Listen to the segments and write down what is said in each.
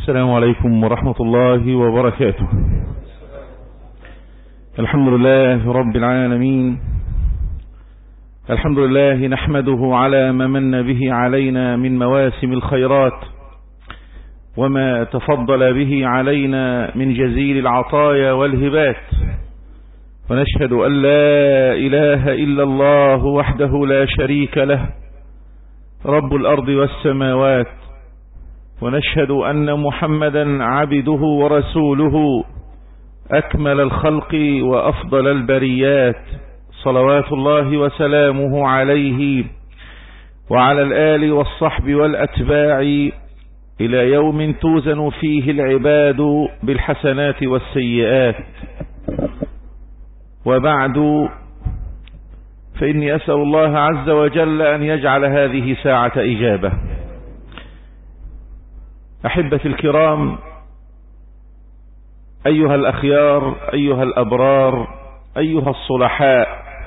السلام عليكم ورحمة الله وبركاته. الحمد لله رب العالمين، الحمد لله نحمده على ما من به علينا من مواسم الخيرات وما تفضل به علينا من جزيل العطايا والهبات، ونشهد أن لا إله إلا الله وحده لا شريك له رب الأرض والسماوات، ونشهد أن محمدا عبده ورسوله أكمل الخلق وأفضل البريات، صلوات الله وسلامه عليه وعلى الآل والصحب والأتباع إلى يوم توزن فيه العباد بالحسنات والسيئات. وبعد، فإني أسأل الله عز وجل أن يجعل هذه ساعة إجابة. أحبتي الكرام، أيها الأخيار، أيها الأبرار، أيها الصلحاء،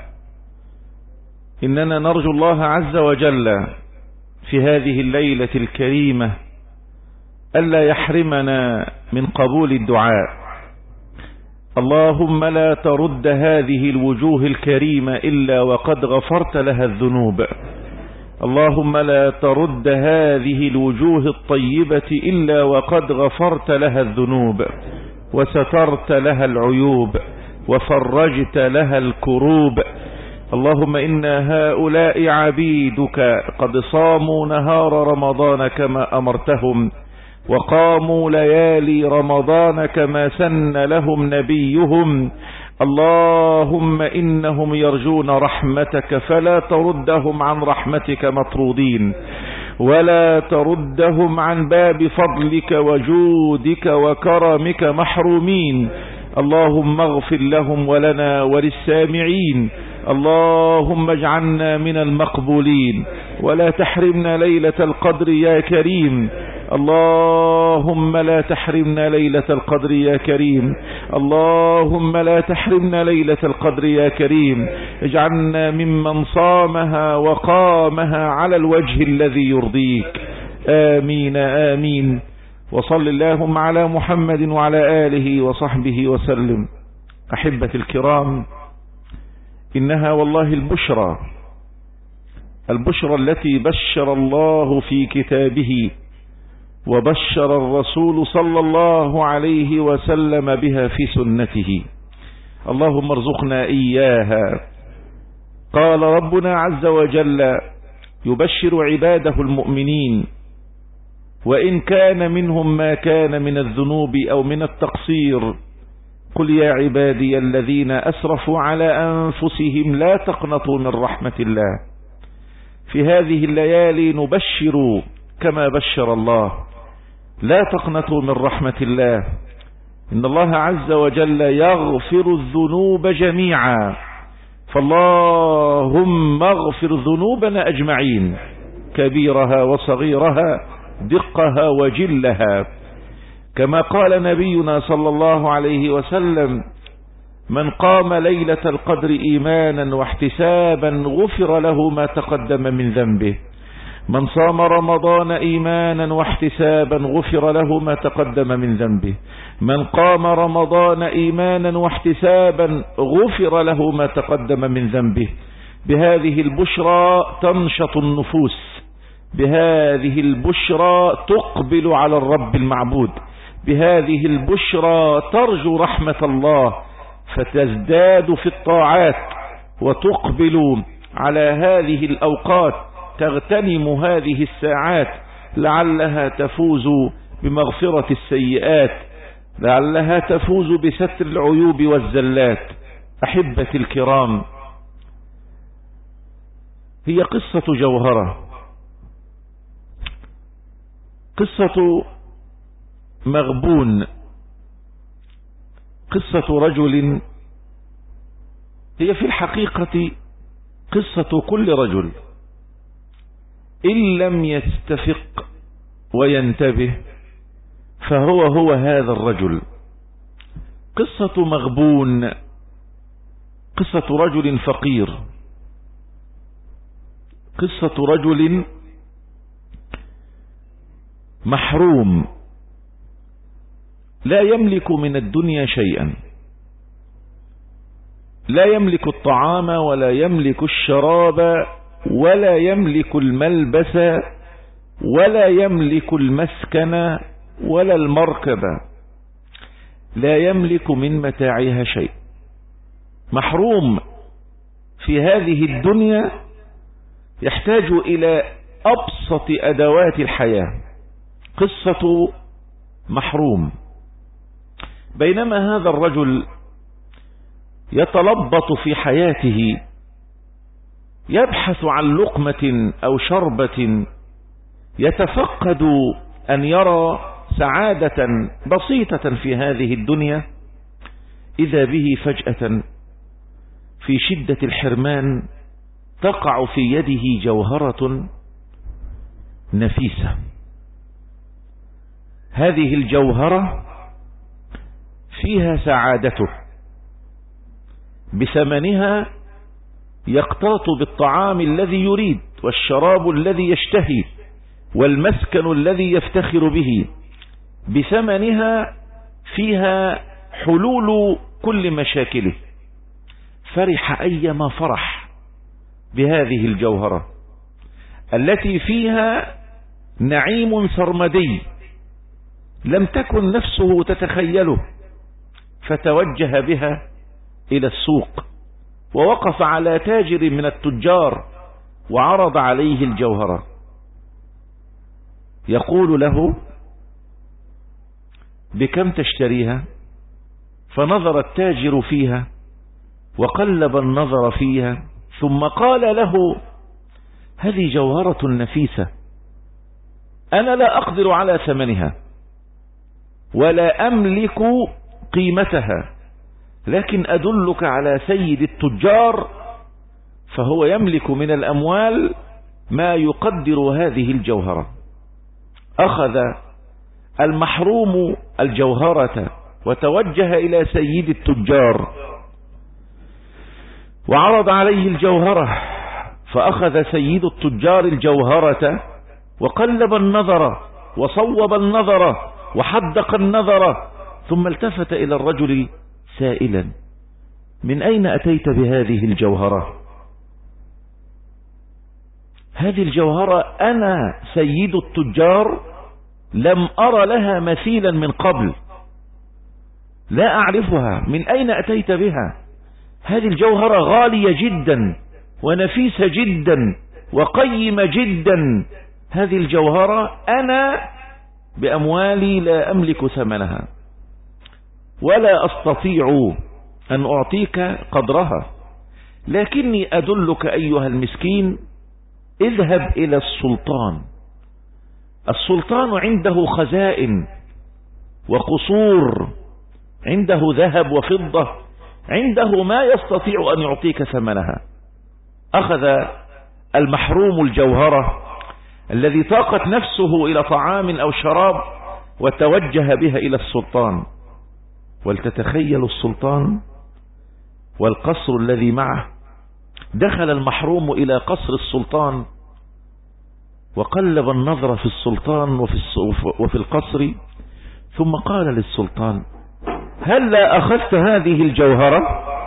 إننا نرجو الله عز وجل في هذه الليلة الكريمة ألا يحرمنا من قبول الدعاء. اللهم لا ترد هذه الوجوه الكريمة إلا وقد غفرت لها الذنوب. اللهم لا ترد هذه الوجوه الطيبة إلا وقد غفرت لها الذنوب وسترت لها العيوب وفرجت لها الكروب. اللهم إن هؤلاء عبيدك قد صاموا نهار رمضان كما أمرتهم، وقاموا ليالي رمضان كما سن لهم نبيهم. اللهم إنهم يرجون رحمتك فلا تردهم عن رحمتك مطرودين، ولا تردهم عن باب فضلك وجودك وكرمك محرومين. اللهم اغفر لهم ولنا وللسامعين. اللهم اجعلنا من المقبولين ولا تحرمنا ليلة القدر يا كريم. اللهم لا تحرمنا ليلة القدر يا كريم. اللهم لا تحرمنا ليلة القدر يا كريم. اجعلنا ممن صامها وقامها على الوجه الذي يرضيك. آمين آمين. وصل اللهم على محمد وعلى آله وصحبه وسلم. أحبتي الكرام، إنها والله البشرى التي بشر الله في كتابه وبشر الرسول صلى الله عليه وسلم بها في سنته. اللهم ارزقنا إياها. قال ربنا عز وجل يبشر عباده المؤمنين وإن كان منهم ما كان من الذنوب أو من التقصير. قل يا عبادي الذين أسرفوا على أنفسهم لا تقنطوا من رحمة الله. في هذه الليالي نبشر كما بشر الله. لا تقنطوا من رحمة الله، إن الله عز وجل يغفر الذنوب جميعا. فاللهم اغفر ذنوبنا أجمعين، كبيرها وصغيرها، دقها وجلها. كما قال نبينا صلى الله عليه وسلم: من قام ليلة القدر إيمانا واحتسابا غفر له ما تقدم من ذنبه. من صام رمضان إيمانا واحتسابا غفر له ما تقدم من ذنبه. من قام رمضان إيمانا واحتسابا غفر له ما تقدم من ذنبه. بهذه البشرى تنشط النفوس، بهذه البشرى تقبل على الرب المعبود، بهذه البشرى ترجو رحمة الله فتزداد في الطاعات وتقبل على هذه الأوقات، تغتنم هذه الساعات لعلها تفوز بمغفرة السيئات، لعلها تفوز بستر العيوب والزلات. أحبتي الكرام، هي قصة جوهرة، قصة مغبون، قصة رجل هي في الحقيقة قصة كل رجل إن لم يستفق وينتبه فهو هذا الرجل. قصة مغبون، قصة رجل فقير، قصة رجل محروم، لا يملك من الدنيا شيئا، لا يملك الطعام ولا يملك الشراب ولا يملك الملبس ولا يملك المسكن ولا المركب، لا يملك من متاعها شيء، محروم في هذه الدنيا، يحتاج إلى أبسط أدوات الحياة. قصة محروم. بينما هذا الرجل يتلبط في حياته يبحث عن لقمة أو شربة، يتفقد أن يرى سعادة بسيطة في هذه الدنيا، إذا به فجأة في شدة الحرمان تقع في يده جوهرة نفيسة. هذه الجوهرة فيها سعادته، بثمنها يقتات بالطعام الذي يريد والشراب الذي يشتهي والمسكن الذي يفتخر به، بثمنها فيها حلول كل مشاكله. فرح أيما فرح بهذه الجوهرة التي فيها نعيم سرمدي لم تكن نفسه تتخيله، فتوجه بها إلى السوق ووقف على تاجر من التجار وعرض عليه الجوهرة، يقول له: بكم تشتريها؟ فنظر التاجر فيها وقلب النظر فيها، ثم قال له: هذه جوهرة نفيسة، أنا لا أقدر على ثمنها ولا أملك قيمتها، لكن أدلك على سيد التجار فهو يملك من الأموال ما يقدر هذه الجوهرة. أخذ المحروم الجوهرة وتوجه إلى سيد التجار وعرض عليه الجوهرة، فأخذ سيد التجار الجوهرة وقلب النظر وصوب النظر وحدق النظر، ثم التفت إلى الرجل سائلا: من أين أتيت بهذه الجوهرة؟ هذه الجوهرة أنا سيد التجار لم أرى لها مثيلا من قبل، لا أعرفها، من أين أتيت بها؟ هذه الجوهرة غالية جدا ونفيسة جدا وقيمة جدا، هذه الجوهرة أنا بأموالي لا أملك ثمنها ولا أستطيع أن أعطيك قدرها، لكني أدلك أيها المسكين، اذهب إلى السلطان. السلطان عنده خزائن وقصور، عنده ذهب وفضة، عنده ما يستطيع أن يعطيك ثمنها. أخذ المحروم الجوهرة الذي طاقت نفسه إلى طعام أو شراب وتوجه بها إلى السلطان. ولتتخيل السلطان والقصر الذي معه. دخل المحروم إلى قصر السلطان وقلب النظر في السلطان وفي القصر، ثم قال للسلطان: هلا أخذت هذه الجوهرة؟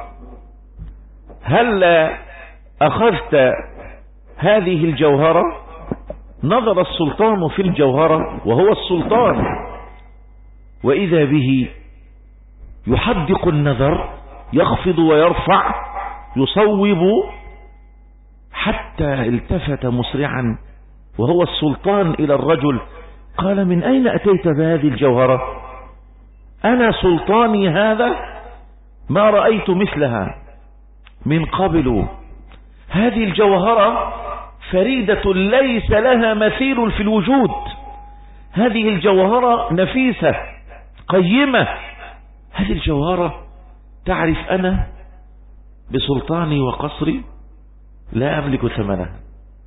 هلا أخذت هذه الجوهرة؟ نظر السلطان في الجوهرة وهو السلطان، وإذا به يحدق النظر، يخفض ويرفع، يصوب، حتى التفت مسرعا وهو السلطان إلى الرجل، قال: من أين أتيت بهذه الجوهرة؟ أنا سلطاني هذا ما رأيت مثلها من قبل، هذه الجوهرة فريدة ليس لها مثيل في الوجود، هذه الجوهرة نفيسة قيمة، هذه الجوهرة تعرف أنا بسلطاني وقصري لا أملك ثمنها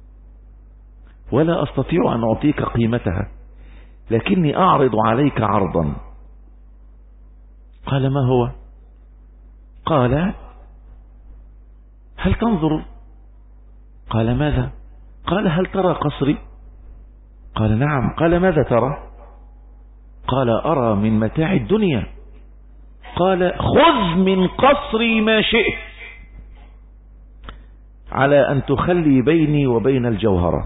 ولا أستطيع أن أعطيك قيمتها، لكني أعرض عليك عرضا. قال: ما هو؟ قال: هل تنظر؟ قال: ماذا؟ قال: هل ترى قصري؟ قال: نعم. قال: ماذا ترى؟ قال أرى من متاع الدنيا. قال خذ من قصري ما شئت على أن تخلي بيني وبين الجوهرة.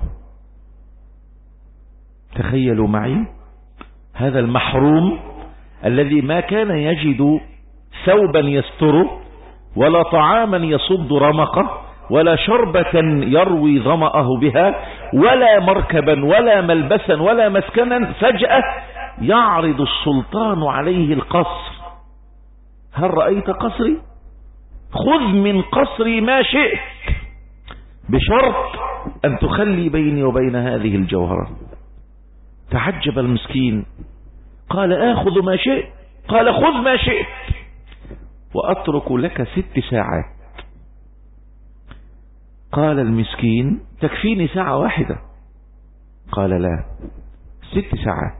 تخيلوا معي هذا المحروم الذي ما كان يجد ثوبا يستره ولا طعاما يصد رمقه ولا شربة يروي ظمأه بها ولا مركبا ولا ملبسا ولا مسكنا، فجأة يعرض السلطان عليه القصر. هل رأيت قصري؟ خذ من قصري ما شئت بشرط أن تخلي بيني وبين هذه الجوهرة. تعجب المسكين، قال آخذ ما شئت؟ قال خذ ما شئت وأترك لك 6 ساعات. قال المسكين تكفيني ساعة واحدة؟ قال لا، 6 ساعات.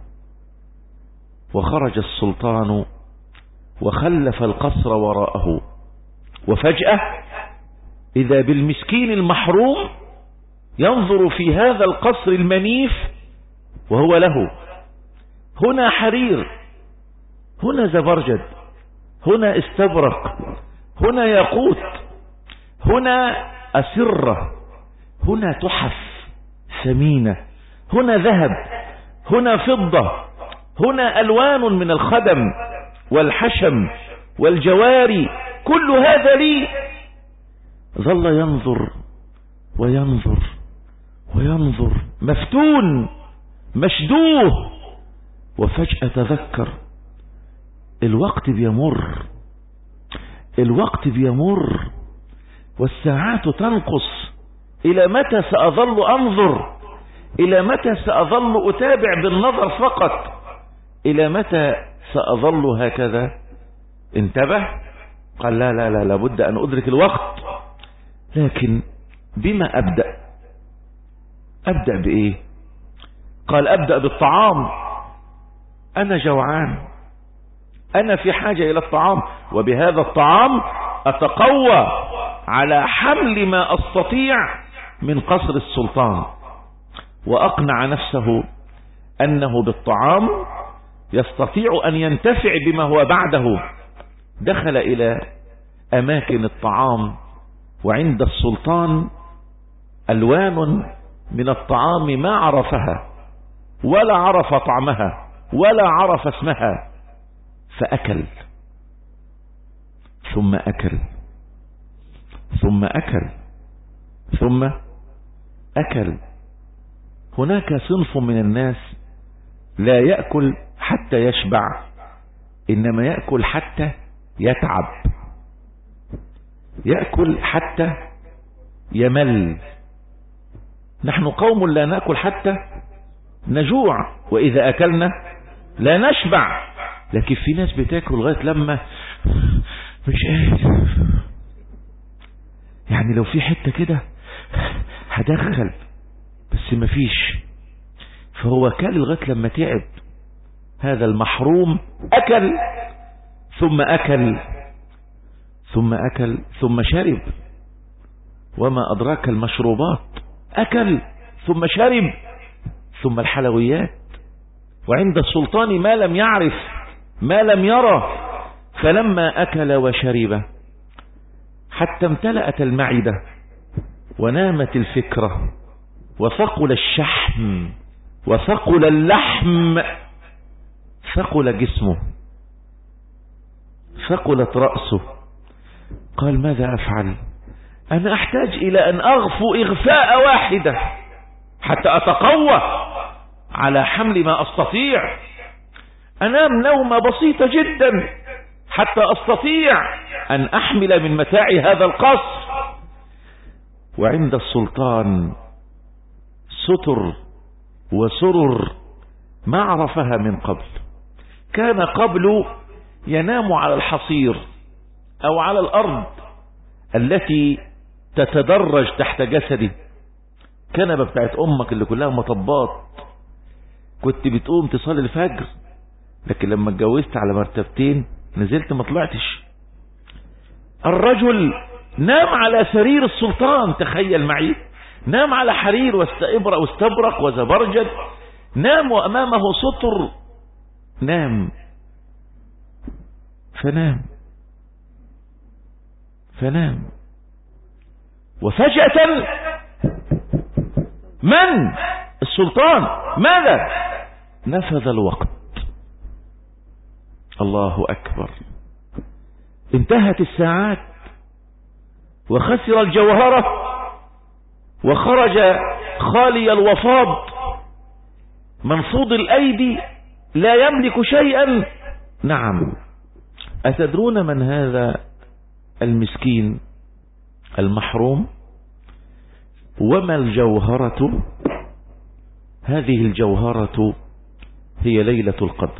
وخرج السلطان وخلف القصر وراءه، وفجأة إذا بالمسكين المحروم ينظر في هذا القصر المنيف وهو له هنا حرير، هنا زبرجد، هنا استبرق، هنا ياقوت، هنا أسرة، هنا تحف ثمينة، هنا ذهب، هنا فضة، هنا ألوان من الخدم والحشم والجواري، كل هذا لي. ظل ينظر وينظر وينظر مفتون مشدوه، وفجأة تذكر الوقت بيمر، الوقت بيمر والساعات تنقص. إلى متى سأظل أنظر؟ إلى متى سأظل أتابع بالنظر فقط؟ إلى متى سأظل هكذا؟ انتبه، قال لا لا لا، لابد أن أدرك الوقت. لكن بما أبدأ؟ أبدأ بإيه؟ قال أبدأ بالطعام. أنا جوعان، أنا في حاجة إلى الطعام، وبهذا الطعام أتقوى على حمل ما أستطيع من قصر السلطان. وأقنع نفسه أنه بالطعام يستطيع أن ينتفع بما هو بعده. دخل إلى أماكن الطعام، وعند السلطان ألوان من الطعام ما عرفها ولا عرف طعمها ولا عرف اسمها، فأكل ثم أكل ثم أكل ثم أكل. هناك صنف من الناس لا يأكل حتى يشبع، إنما يأكل حتى يتعب، يأكل حتى يمل. نحن قوم لا نأكل حتى نجوع، وإذا أكلنا لا نشبع. لكن في ناس بتاكل لغاية لما مش قادر، يعني لو في حتة كده هدخل بس مفيش، فهو كل لغاية لما تعب. هذا المحروم أكل ثم أكل ثم أكل ثم شرب، وما أدراك المشروبات، أكل ثم شرب ثم الحلويات. وعند السلطان ما لم يعرف ما لم يرى. فلما أكل وشرب حتى امتلأت المعدة ونامت الفكرة وثقل الشحم وثقل اللحم، ثقل جسمه، ثقلت رأسه. قال ماذا أفعل؟ أنا أحتاج إلى أن أغفو إغفاء واحدة حتى أتقوى على حمل ما أستطيع. أنام نومة بسيطة جدا حتى أستطيع أن أحمل من متاع هذا القصر. وعند السلطان ستر وسرر ما عرفها من قبل. كان قبل ينام على الحصير أو على الأرض التي تتدرج تحت جسده، كنبة بتاعت أمك اللي كلها مطبات، كنت بتقوم تصلي الفجر. لكن لما اتجوزت على مرتبتين نزلت ما طلعتش. الرجل نام على سرير السلطان، تخيل معي، نام على حرير واستبرق وزبرجد، نام وأمامه سطر نام. فنام وفجأة من السلطان؟ ماذا؟ نفذ الوقت. الله أكبر. انتهت الساعات وخسر الجوهرة وخرج خالي الوفاض منفوض الأيدي لا يملك شيئا. نعم. أتدرون من هذا المسكين المحروم؟ وما الجوهرة؟ هذه الجوهرة هي ليلة القدر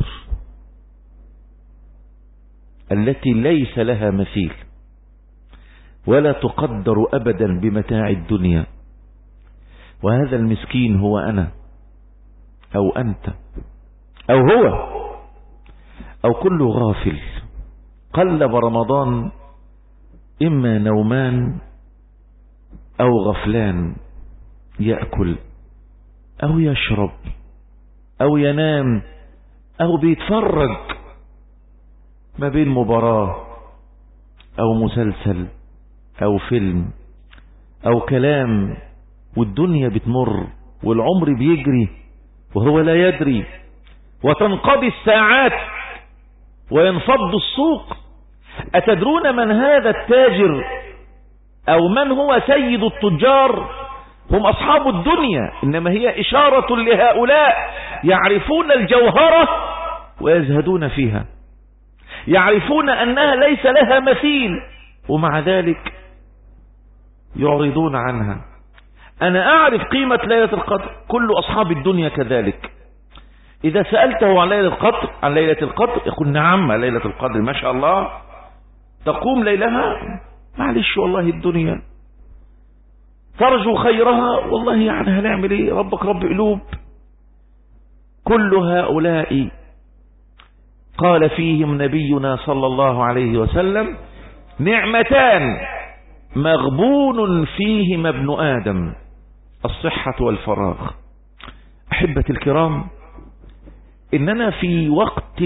التي ليس لها مثيل ولا تقدر أبدا بمتاع الدنيا. وهذا المسكين هو أنا أو أنت أو هو أو كل غافل قلب رمضان إما نومان أو غفلان، يأكل أو يشرب أو ينام أو بيتفرج ما بين مباراة أو مسلسل أو فيلم أو كلام، والدنيا بتمر والعمر بيجري وهو لا يدري، وتنقضي الساعات وينفض السوق. أتدرون من هذا التاجر أو من هو سيد التجار؟ هم أصحاب الدنيا، إنما هي إشارة لهؤلاء يعرفون الجوهرة ويزهدون فيها، يعرفون أنها ليس لها مثيل ومع ذلك يعرضون عنها. أنا أعرف قيمة ليلة القدر، كل أصحاب الدنيا كذلك. إذا سألته عن ليلة القدر يقول نعم ليلة القدر ما شاء الله، تقوم ليلها معلش والله الدنيا، ترجو خيرها والله يعني هنعمل ايه، ربك رب قلوب. كل هؤلاء قال فيهم نبينا صلى الله عليه وسلم نعمتان مغبون فيهما ابن آدم، الصحة والفراغ. أحبتي الكرام، إننا في وقت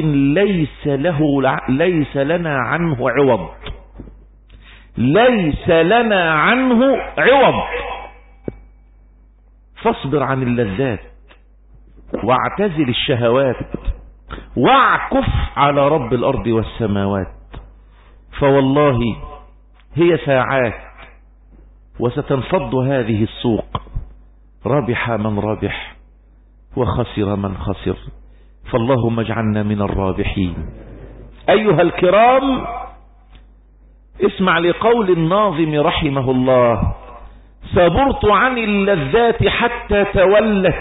ليس لنا عنه عوض، ليس لنا عنه عوض. فاصبر عن اللذات واعتزل الشهوات واعكف على رب الأرض والسماوات، فوالله هي ساعات وستنفض هذه السوق. ربح من ربح وخسر من خسر، فاللهم اجعلنا من الرابحين. أيها الكرام، اسمع لقول الناظم رحمه الله: صبرت عن اللذات حتى تولت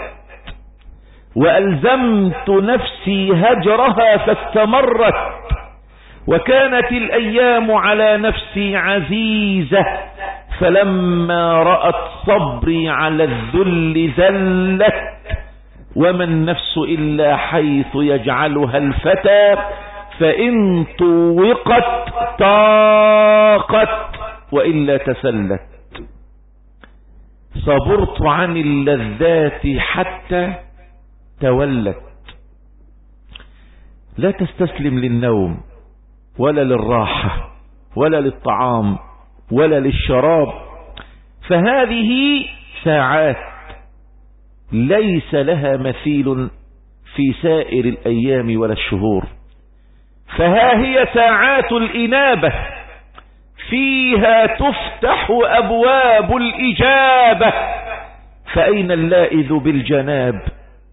وألزمت نفسي هجرها فاستمرت، وكانت الأيام على نفسي عزيزة فلما رأت صبري على الذل زلت، وما النفس إلا حيث يجعلها الفتى فإن طوقت طاقت وإلا تسلت. صبرت عن اللذات حتى تولت. لا تستسلم للنوم ولا للراحة ولا للطعام ولا للشراب، فهذه ساعات ليس لها مثيل في سائر الأيام ولا الشهور. فها هي ساعات الإنابة، فيها تفتح أبواب الإجابة، فأين اللائذ بالجناب؟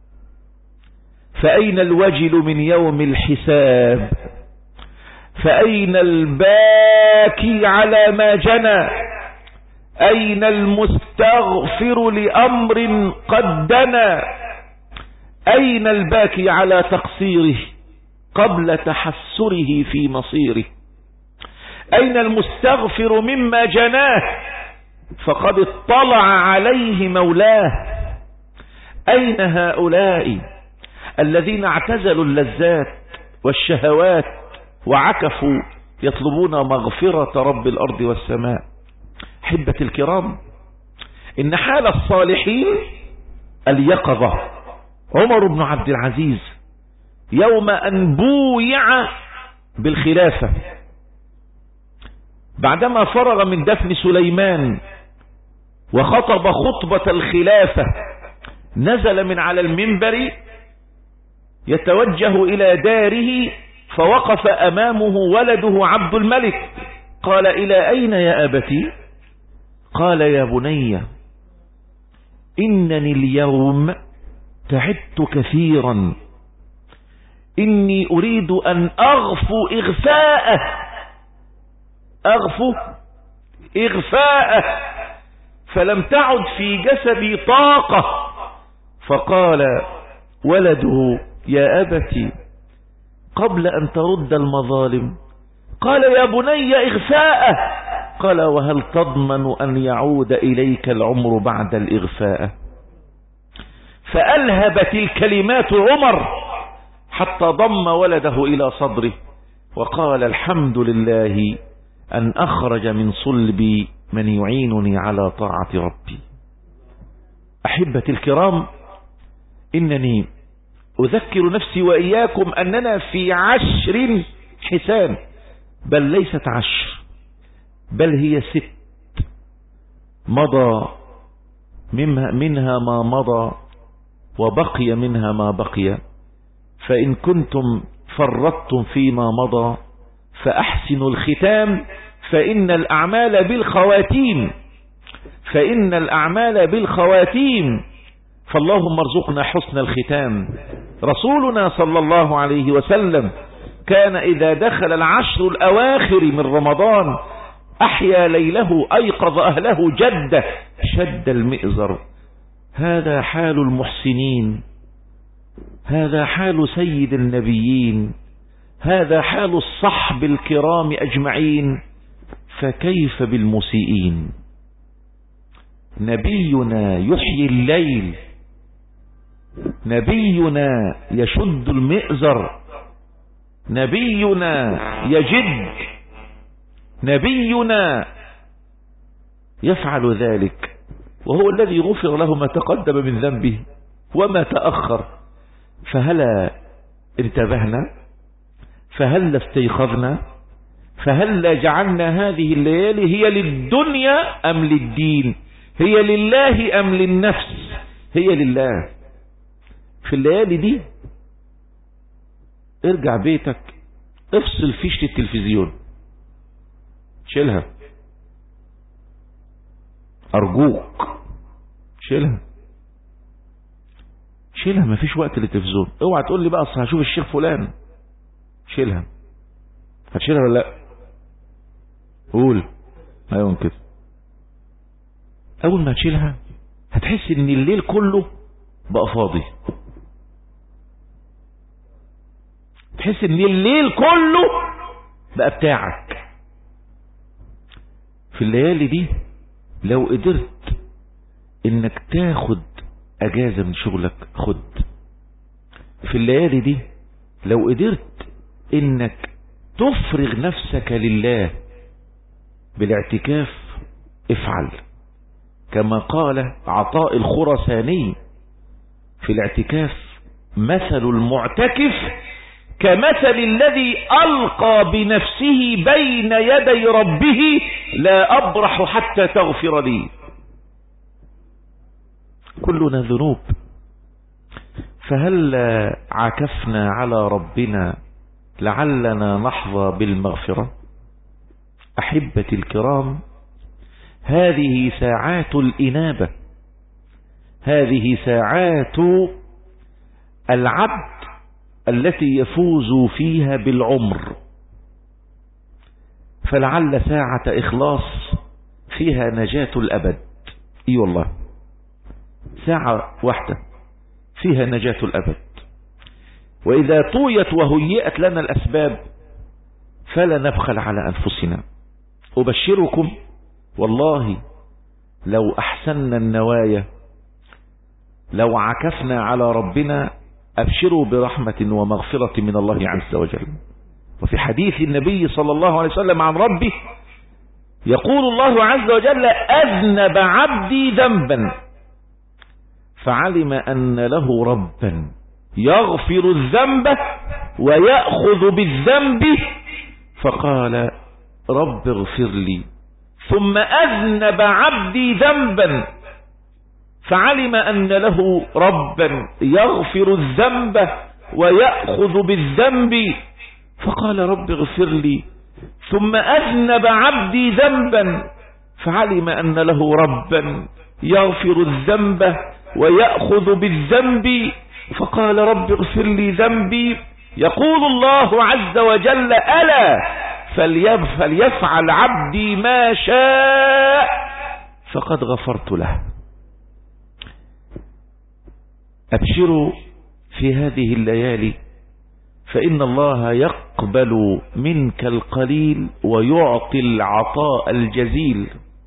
فأين الوجل من يوم الحساب؟ فأين الباكي على ما جنى؟ أين المستغفر لأمر قد دنا؟ أين الباكي على تقصيره قبل تحسره في مصيره؟ أين المستغفر مما جناه فقد اطلع عليه مولاه؟ أين هؤلاء الذين اعتزلوا اللذات والشهوات وعكفوا يطلبون مغفرة رب الأرض والسماء؟ أحبتي الكرام، إن حال الصالحين اليقظة. عمر بن عبد العزيز يوم أن بويع بالخلافة بعدما فرغ من دفن سليمان وخطب خطبة الخلافة، نزل من على المنبر يتوجه إلى داره، فوقف أمامه ولده عبد الملك. قال: إلى أين يا أبتي؟ قال: يا بني، إنني اليوم تعبت كثيرا، إني أريد أن أغفو إغفاءه فلم تعد في جسدي طاقة. فقال ولده: يا أبتي، قبل أن ترد المظالم. قال: يا بني إغفاءه. قال: وهل تضمن أن يعود إليك العمر بعد الإغفاء؟ فألهبت الكلمات عمر حتى ضم ولده إلى صدره وقال: الحمد لله أن أخرج من صلبي من يعينني على طاعة ربي. أحبتي الكرام، إنني أذكر نفسي وإياكم أننا في 10 حسان، بل ليست 10، بل هي 6. مضى منها ما مضى وبقي منها ما بقي، فإن كنتم فرطتم فيما مضى فأحسنوا الختام، فإن الأعمال بالخواتيم. فاللهم ارزقنا حسن الختام. رسولنا صلى الله عليه وسلم كان إذا دخل 10 الأواخر من رمضان أحيا ليله، أيقظ أهله جده، شد المئزر. هذا حال المحسنين، هذا حال سيد النبيين، هذا حال الصحب الكرام أجمعين، فكيف بالمسيئين؟ نبينا يحيي الليل، نبينا يشد المئزر، نبينا يجد، نبينا يفعل ذلك، وهو الذي غفر له ما تقدم من ذنبه وما تأخر. فهلا انتبهنا؟ فهلا استيقظنا؟ فهلا جعلنا هذه الليالي هي للدنيا أم للدين؟ هي لله أم للنفس؟ هي لله. في الليالي دي ارجع بيتك، افصل فيشة التلفزيون، شيلها أرجوك، شيلها، مفيش وقت للتلفزيون. اوعى تقول لي بقى اصل هشوف الشيخ فلان. شيلها. هتشيلها ولا لا؟ قول. ايوه كده. اول ما تشيلها هتحس ان الليل كله بقى فاضي، تحس ان الليل كله بقى بتاعك. في الليالي دي لو قدرت انك تاخد اجازة من شغلك خد. في الليالي دي لو قدرت انك تفرغ نفسك لله بالاعتكاف افعل، كما قال عطاء الخرساني في الاعتكاف: مثل المعتكف كمثل الذي ألقى بنفسه بين يدي ربه لا أبرح حتى تغفر لي. كلنا ذنوب، فهل عكفنا على ربنا لعلنا نحظى بالمغفرة؟ أحبتي الكرام، هذه ساعات الإنابة، هذه ساعات العبد التي يفوز فيها بالعمر. فلعل ساعة إخلاص فيها نجاة الأبد. اي والله، ساعة واحدة فيها نجاة الأبد. وإذا طويت وهيئت لنا الأسباب فلا نبخل على أنفسنا. أبشركم والله لو أحسننا النوايا، لو عكفنا على ربنا، أبشروا برحمة ومغفرة من الله عز وجل. وفي حديث النبي صلى الله عليه وسلم عن ربه يقول الله عز وجل: أذنب عبدي ذنبا فعلم أن له ربا يغفر الذنب ويأخذ بالذنب، فقال رب اغفر لي. ثم أذنب عبدي ذنبا فعلم أن له ربا يغفر الذنب ويأخذ بالذنب، فقال رب اغفر لي. ثم أذنب عبدي ذنبا فعلم أن له ربا يغفر الذنب ويأخذ بالذنب، فقال رب اغفر لي ذنبي. يقول الله عز وجل ألا فليفعل عبدي ما شاء فقد غفرت له. أبشروا في هذه الليالي، فإن الله يقبل منك القليل ويعطي العطاء الجزيل.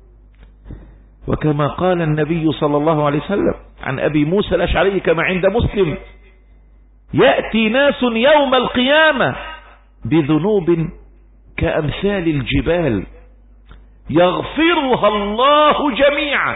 وكما قال النبي صلى الله عليه وسلم عن أبي موسى الأشعري كما عند مسلم: يأتي ناس يوم القيامة بذنوب كأمثال الجبال يغفرها الله جميعا.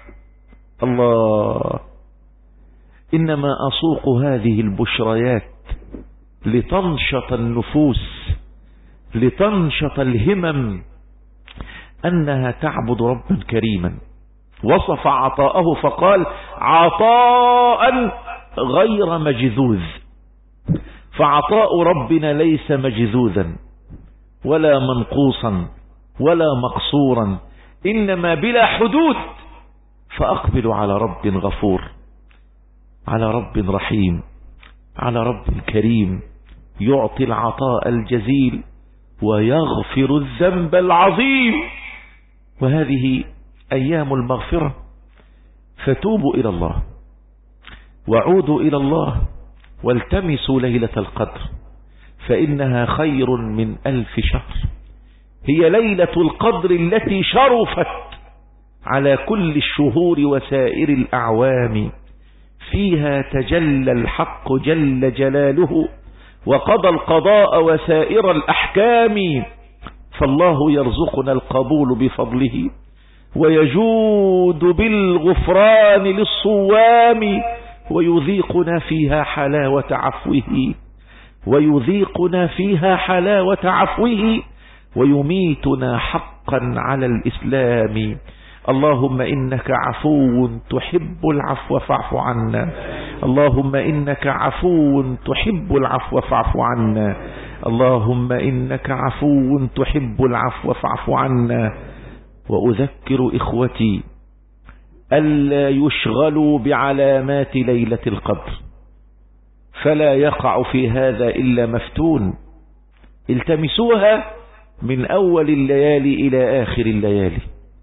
الله، إنما أسوق هذه البشريات لتنشط النفوس، لتنشط الهمم، أنها تعبد ربا كريما. وصف عطاءه فقال: عطاء غير مجذوذ. فعطاء ربنا ليس مجذوذا ولا منقوصا ولا مقصورا، إنما بلا حدود. فأقبل على رب غفور، على رب رحيم، على رب كريم يعطي العطاء الجزيل ويغفر الذنب العظيم. وهذه أيام المغفرة، فتوبوا إلى الله وعودوا إلى الله والتمسوا ليلة القدر، فإنها خير من 1000 شهر. هي ليلة القدر التي شرفت على كل الشهور وسائر الأعوام. فيها تجلى الحق جل جلاله وقضى القضاء وسائر الأحكام. فالله يرزقنا القبول بفضله ويجود بالغفران للصوام، ويذيقنا فيها حلاوة عفوه، ويذيقنا فيها حلاوة عفوه، ويميتنا حقا على الإسلام. اللهم إنك عفو تحب العفو فاعف عنا. اللهم إنك عفو تحب العفو فاعف عنا. اللهم إنك عفو تحب العفو فاعف عنا. وأذكر إخوتي ألا يشغلوا بعلامات ليلة القدر، فلا يقع في هذا إلا مفتون. التمسوها من أول الليالي إلى آخر الليالي،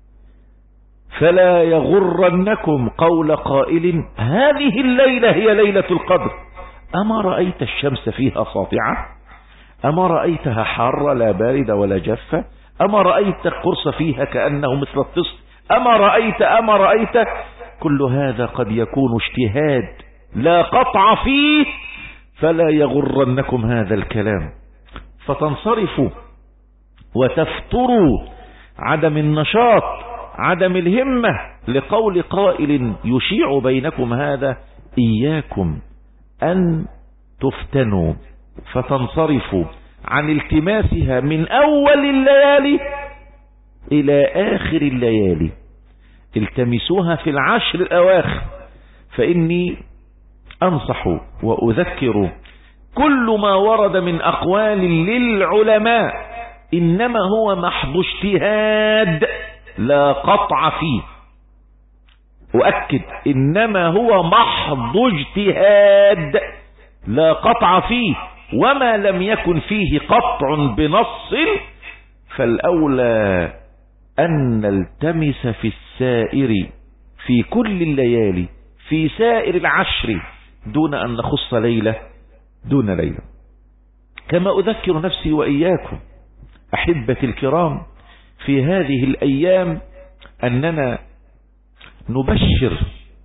فلا يغرنكم قول قائل هذه الليلة هي ليلة القدر. أما رأيت الشمس فيها ساطعة؟ أما رأيتها حارة لا باردة ولا جافة؟ أما رأيت القرص فيها كأنه مثل الطست؟ أما رأيت كل هذا قد يكون اجتهاد لا قطع فيه، فلا يغرنكم هذا الكلام فتنصرفوا وتفتروا عدم النشاط عدم الهمة لقول قائل يشيع بينكم هذا: إياكم أن تفتنوا فتنصرفوا عن التماسها من أول الليالي إلى آخر الليالي. التمسوها في العشر الأواخر، فإني أنصح وأذكر كل ما ورد من أقوال للعلماء إنما هو محض اجتهاد لا قطع فيه. أؤكد: إنما هو محض اجتهاد لا قطع فيه، وما لم يكن فيه قطع بنص فالأولى أن نلتمس في السائر في كل الليالي في سائر العشر دون أن نخص ليلة دون ليلة. كما أذكر نفسي وإياكم أحبتي الكرام في هذه الأيام أننا نبشر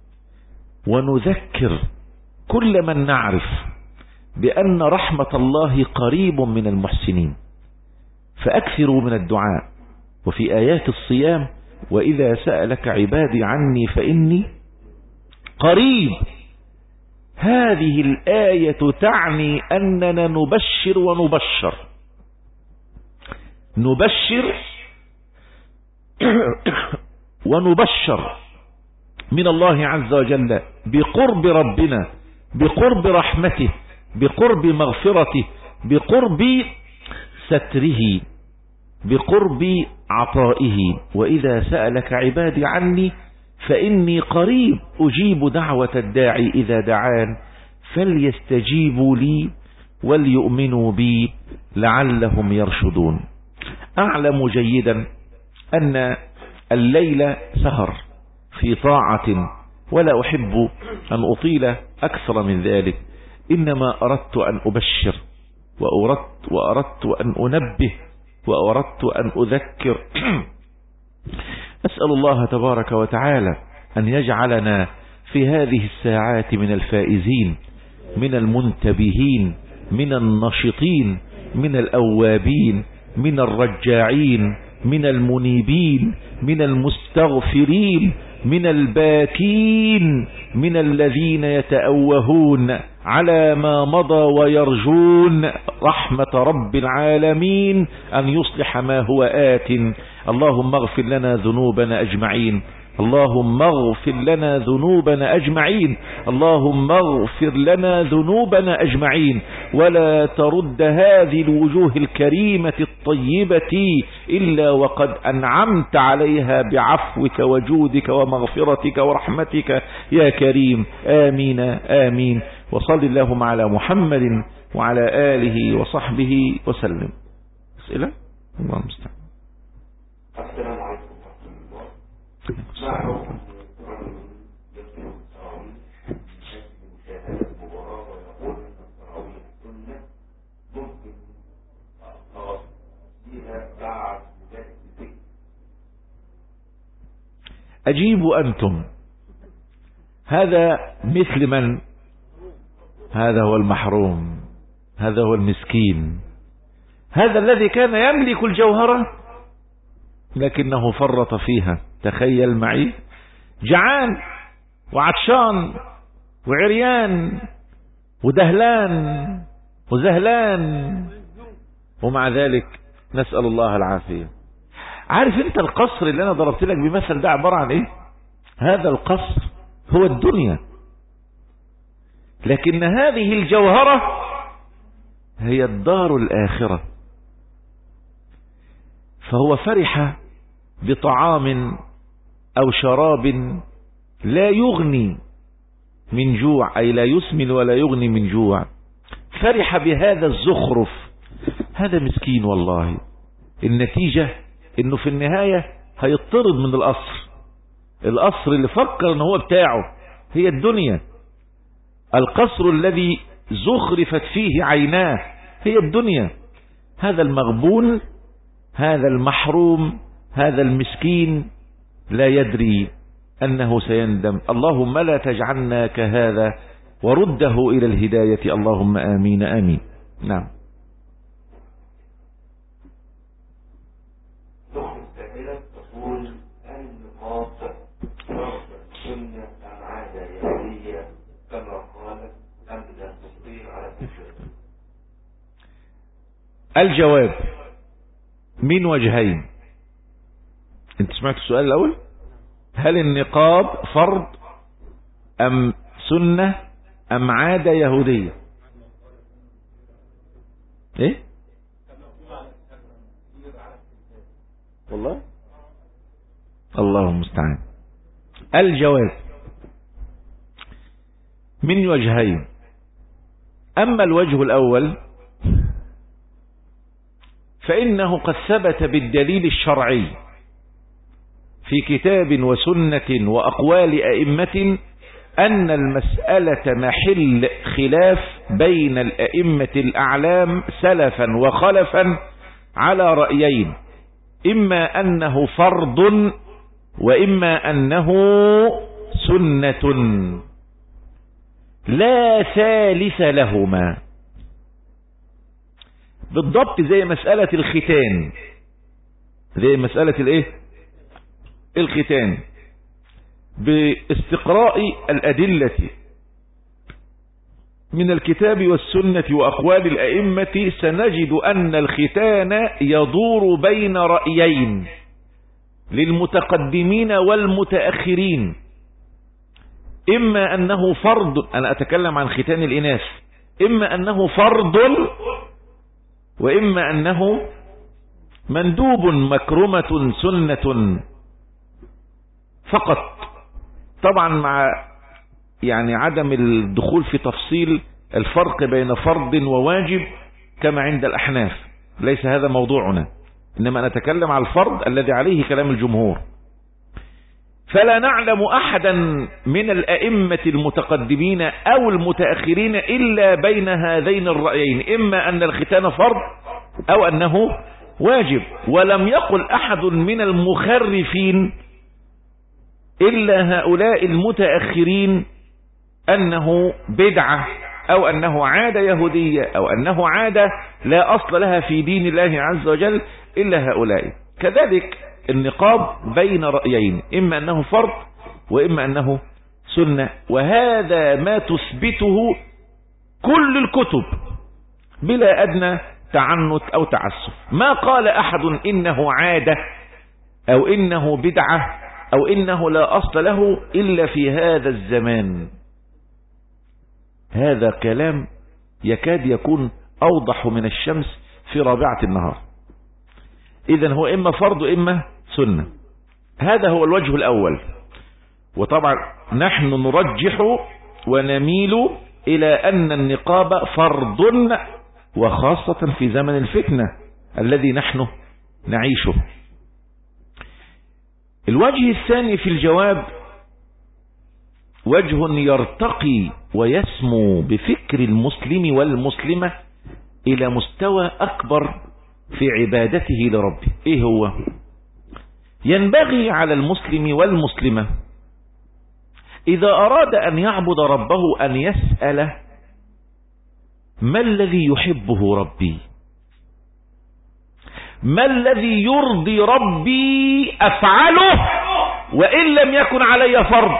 ونذكر كل من نعرف بأن رحمة الله قريب من المحسنين، فأكثروا من الدعاء. وفي آيات الصيام: وإذا سألك عبادي عني فإني قريب هذه الآية تعني أننا نبشر ونبشر. نبشر ونبشر من الله عز وجل بقرب ربنا، بقرب رحمته، بقرب مغفرته، بقرب ستره، بقرب عطائه. وإذا سألك عبادي عني فإني قريب أجيب دعوة الداعي إذا دعان فليستجيبوا لي وليؤمنوا بي لعلهم يرشدون. أعلم جيدا أن الليل سهر في طاعة، ولا أحب أن أطيل أكثر من ذلك، إنما أردت أن أبشر وأردت أن أنبه وأردت أن أذكر. أسأل الله تبارك وتعالى أن يجعلنا في هذه الساعات من الفائزين، من المنتبهين، من النشطين، من الأوابين، من الرجاعين، من المنيبين، من المستغفرين، من الباكين، من الذين يتأوهون على ما مضى ويرجون رحمة رب العالمين أن يصلح ما هو آت. اللهم اغفر لنا ذنوبنا أجمعين، اللهم اغفر لنا ذنوبنا أجمعين، اللهم اغفر لنا ذنوبنا أجمعين، ولا ترد هذه الوجوه الكريمة الطيبة إلا وقد أنعمت عليها بعفوك وجودك ومغفرتك ورحمتك يا كريم. آمين آمين. وصل اللهم على محمد وعلى آله وصحبه وسلم. أسئلة؟ الله المستعان. السلام عليكم ورحمة الله. أجيبوا أنتم. هذا مثل من؟ هذا هو المحروم، هذا هو المسكين، هذا الذي كان يملك الجوهرة لكنه فرط فيها. تخيل معي، جعان وعطشان وعريان ودهلان وزهلان، ومع ذلك نسأل الله العافية. عارف انت القصر اللي انا ضربت لك بمثل ده عبارة عن ايه؟ هذا القصر هو الدنيا، لكن هذه الجوهرة هي الدار الآخرة. فهو فرح بطعام أو شراب لا يغني من جوع، أي لا يسمن ولا يغني من جوع، فرح بهذا الزخرف. هذا مسكين والله. النتيجة انه في النهاية هيطرد من القصر. القصر اللي فكر انه هو بتاعه هي الدنيا، القصر الذي زخرفت فيه عيناه هي الدنيا. هذا المغبون، هذا المحروم، هذا المسكين لا يدري أنه سيندم. اللهم لا تجعلنا كهذا ورده إلى الهداية، اللهم آمين آمين. نعم. الجواب من وجهين. انت سمعت السؤال الأول؟ هل النقاب فرض أم سنة أم عادة يهودية؟ ايه والله الله المستعان. الجواب من وجهين. أما الوجه الأول فإنه قد ثبت بالدليل الشرعي في كتاب وسنة وأقوال أئمة أن المسألة محل خلاف بين الأئمة الأعلام سلفا وخلفا على رأيين: إما أنه فرض وإما أنه سنة لا ثالث لهما. بالضبط زي مسألة الختان، زي مسألة الايه؟ الختان. باستقراء الأدلة من الكتاب والسنة وأقوال الأئمة سنجد أن الختان يدور بين رأيين للمتقدمين والمتأخرين، إما أنه فرض، أنا أتكلم عن ختان الإناث، إما أنه فرض وإما أنه مندوب مكرمة سنة فقط، طبعا مع يعني عدم الدخول في تفصيل الفرق بين فرض وواجب كما عند الأحناف، ليس هذا موضوعنا، إنما نتكلم عن الفرض الذي عليه كلام الجمهور. فلا نعلم أحدا من الأئمة المتقدمين أو المتأخرين إلا بين هذين الرأيين، إما أن الختان فرض أو أنه واجب، ولم يقل أحد من المخرفين إلا هؤلاء المتأخرين أنه بدعة أو أنه عادة يهودية أو أنه عادة لا أصل لها في دين الله عز وجل إلا هؤلاء. كذلك النقاب بين رأيين، إما أنه فرض وإما أنه سنة، وهذا ما تثبته كل الكتب بلا أدنى تعنت أو تعسف. ما قال أحد إنه عادة أو إنه بدعة أو إنه لا أصل له إلا في هذا الزمان. هذا كلام يكاد يكون أوضح من الشمس في رابعة النهار. إذن هو إما فرض إما سنة، هذا هو الوجه الأول. وطبعا نحن نرجح ونميل إلى أن النقاب فرض، وخاصة في زمن الفتنة الذي نحن نعيشه. الوجه الثاني في الجواب وجه يرتقي ويسمو بفكر المسلم والمسلمة إلى مستوى أكبر في عبادته لربه. إيه هو؟ ينبغي على المسلم والمسلمة إذا أراد أن يعبد ربه أن يسأل ما الذي يحبه ربي، ما الذي يرضي ربي أفعله وإن لم يكن علي فرض.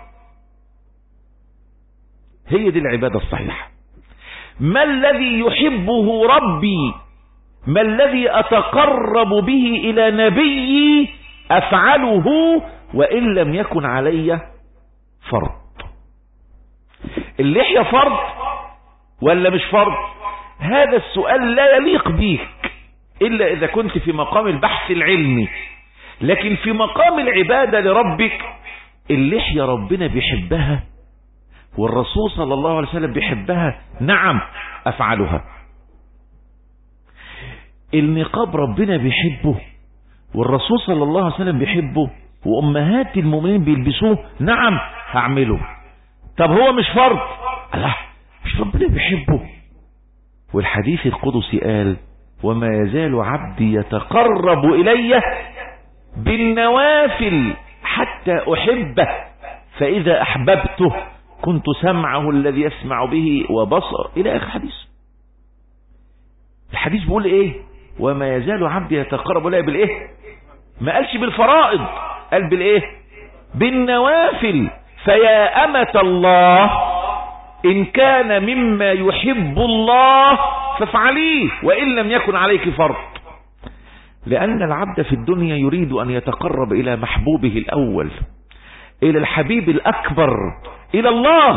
هي دي العبادة الصحيحة. ما الذي يحبه ربي، ما الذي أتقرب به إلى نبي أفعله وإن لم يكن علي فرض. اللحية فرض ولا مش فرض؟ هذا السؤال لا يليق بيك إلا إذا كنت في مقام البحث العلمي، لكن في مقام العبادة لربك اللحية ربنا بيحبها والرسول صلى الله عليه وسلم بيحبها، نعم أفعلها. النقاب ربنا بيحبه والرسول صلى الله عليه وسلم بيحبه وأمهات المؤمنين بيلبسوه، نعم هعمله. طب هو مش فرض؟ لا، مش ربنا بيحبه. والحديث القدسي قال وما يزال عبدي يتقرب إلي بالنوافل حتى أحبه فإذا أحببته كنت سمعه الذي يسمع به وبصر إلى آخر الحديث. الحديث بيقول إيه؟ وما يزال عبدي يتقرب إلي بالإيه؟ ما قالش بالفرائض، قال بالإيه؟ بالنوافل. فيا أمة الله إن كان مما يحب الله فافعليه وإن لم يكن عليك فرض. لأن العبد في الدنيا يريد أن يتقرب إلى محبوبه الأول، إلى الحبيب الأكبر، إلى الله.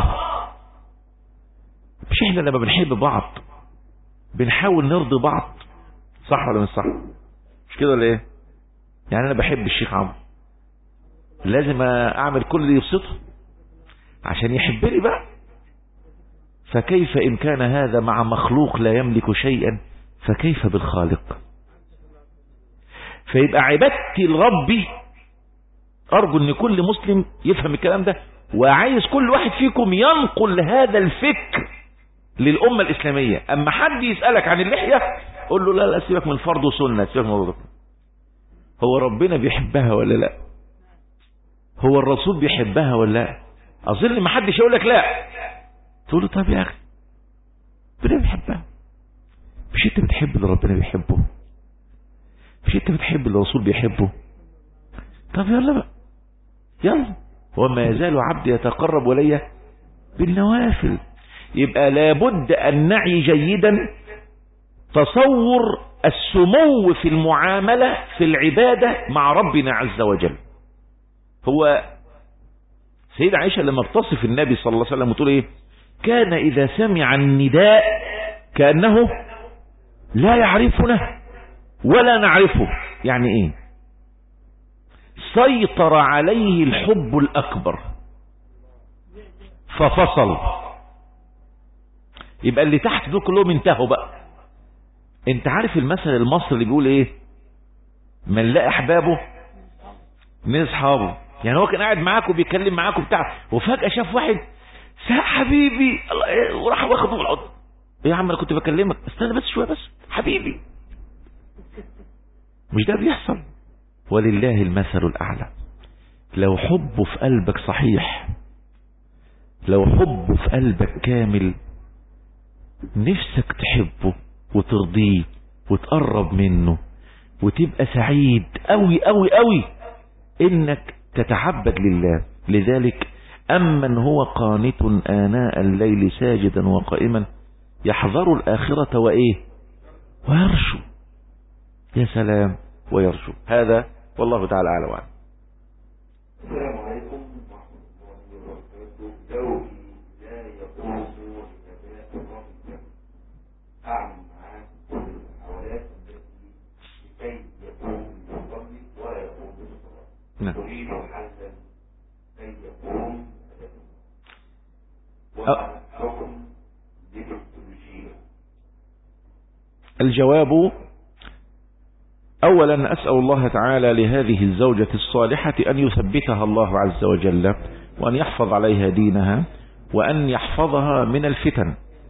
مش إحنا لما بنحب بعض بنحاول نرضي بعض، صح ولا مش صح؟ مش كده ولا إيه؟ يعني أنا بحب الشيخ عمرو، لازم أعمل كل اللي يبسطه عشان يحبني بقى. فكيف إن كان هذا مع مخلوق لا يملك شيئا فكيف بالخالق؟ فيبقى عبادتي لربي، أرجو أن كل مسلم يفهم الكلام ده، وعايز كل واحد فيكم ينقل هذا الفكر للأمة الإسلامية. أما حد يسألك عن اللحية قول له لا لا سيبك من فرض وسنة، سيبك من موضوع. هو ربنا بيحبها ولا لا؟ هو الرسول بيحبها ولا لا؟ أظن ما حدش يقول لك لا. تقول له طب يا أخي ربنا بيحبها، مش أنت بتحب اللي ربنا بيحبه؟ مش أنت بتحب اللي الرسول بيحبه؟ طب يلا بقى يلا. وما يزال عبدي يتقرب إلي بالنوافل. يبقى لابد أن نعي جيدا تصور السمو في المعاملة في العبادة مع ربنا عز وجل. هو سيدة عائشة لما بتصف النبي صلى الله عليه وسلم وتقول ايه؟ كان إذا سمع النداء كأنه لا يعرفنا ولا نعرفه. يعني ايه؟ سيطر عليه الحب الأكبر ففصل. يبقى اللي تحت دول كلهم انتهوا بقى. انت عارف المثل المصري اللي بيقول ايه؟ من لا احبابه من اصحابه. يعني هو كان قاعد معاك وبيتكلم معاك وبتاع، وفجأة شاف واحد حبيبي وراح واخده بالعض. ايه يا عم انا كنت بكلمك، استنى بس شويه بس حبيبي. مش ده بيحصل؟ ولله المثل الاعلى. لو حبه في قلبك صحيح، لو حبه في قلبك كامل، نفسك تحبه وترضيه وتقرب منه وتبقى سعيد قوي قوي قوي انك تتعبد لله. لذلك أمن هو قانت آناء الليل ساجدا وقائما يحذر الآخرة وإيه ويرجو. يا سلام، ويرجو. هذا والله تعالى أعلم وأعلم. السلام عليكم ورحمة الله وبركاته. زوجي لا يقوم بنداء الرحمة، أعمل معاه كل المحاولات التي لكي يقوم يصلي ولا يقوم بالصلاة. أريد حلا كي يقوم وحكم للتوجيه. الجواب: أولا أسأل الله تعالى لهذه الزوجة الصالحة أن يثبتها الله عز وجل، وأن يحفظ عليها دينها، وأن يحفظها من الفتن.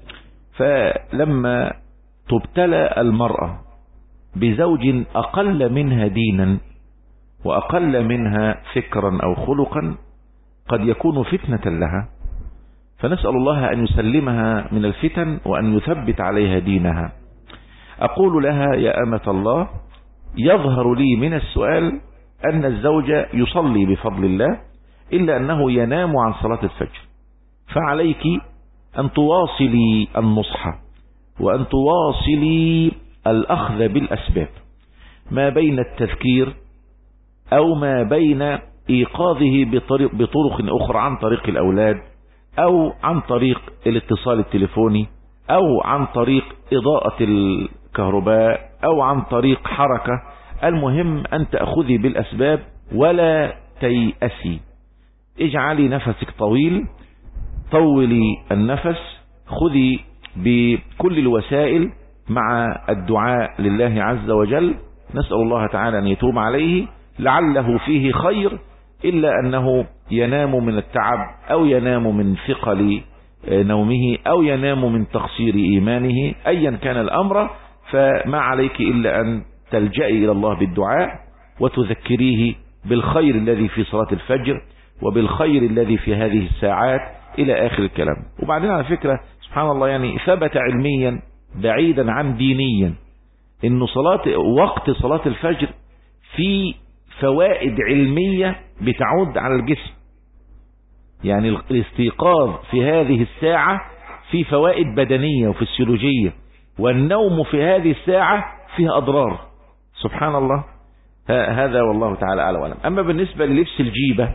فلما تبتلى المرأة بزوج أقل منها دينا وأقل منها فكرا أو خلقا قد يكون فتنة لها، فنسأل الله أن يسلمها من الفتن وأن يثبت عليها دينها. أقول لها: يا أمة الله، يظهر لي من السؤال أن الزوج يصلي بفضل الله، إلا أنه ينام عن صلاة الفجر، فعليك أن تواصلي النصح وأن تواصلي الأخذ بالأسباب، ما بين التذكير أو ما بين إيقاظه بطرق أخرى عن طريق الأولاد، أو عن طريق الاتصال التليفوني، أو عن طريق إضاءة الكهرباء، أو عن طريق حركة. المهم أن تأخذي بالأسباب ولا تيأسي. اجعلي نفسك طويل، طولي النفس، خذي بكل الوسائل مع الدعاء لله عز وجل. نسأل الله تعالى أن يتوب عليه، لعله فيه خير، إلا أنه ينام من التعب أو ينام من ثقل نومه أو ينام من تقصير إيمانه. أيا كان الأمر، فما عليك إلا أن تلجئي إلى الله بالدعاء وتذكريه بالخير الذي في صلاة الفجر وبالخير الذي في هذه الساعات إلى آخر الكلام. وبعدين على فكرة سبحان الله، يعني ثبت علميا بعيدا عن دينيا إن وقت صلاة الفجر في فوائد علمية بتعود على الجسم. يعني الاستيقاظ في هذه الساعة في فوائد بدنية وفسيولوجية، والنوم في هذه الساعة فيها أضرار. سبحان الله. هذا والله تعالى أعلم وأعلم. أما بالنسبة للبس الجيبة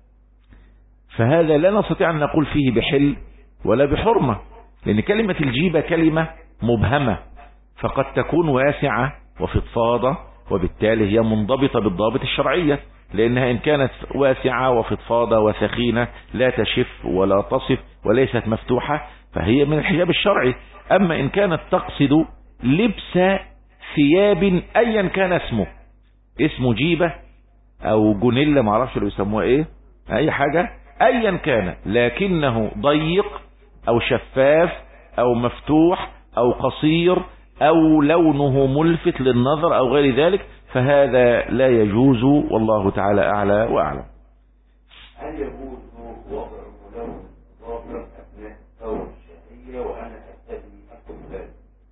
فهذا لا نستطيع أن نقول فيه بحل ولا بحرمة، لأن كلمة الجيبة كلمة مبهمة، فقد تكون واسعة وفضفاضة، وبالتالي هي منضبطة بالضابط الشرعية، لأنها إن كانت واسعة وفضفاضة وثخينة لا تشف ولا تصف وليست مفتوحة فهي من الحجاب الشرعي. أما إن كانت تقصد لبس ثياب أيا كان اسمه جيبة أو جونيلا، معرفش اللي يسموها إيه، أي حاجة أيا كان، لكنه ضيق أو شفاف أو مفتوح أو قصير أو لونه ملفت للنظر أو غير ذلك، فهذا لا يجوز، والله تعالى أعلى وأعلم. هل يجوز وضع ملون ظافر أثناء الثورة الشهرية وأنا أرتدي الكفار؟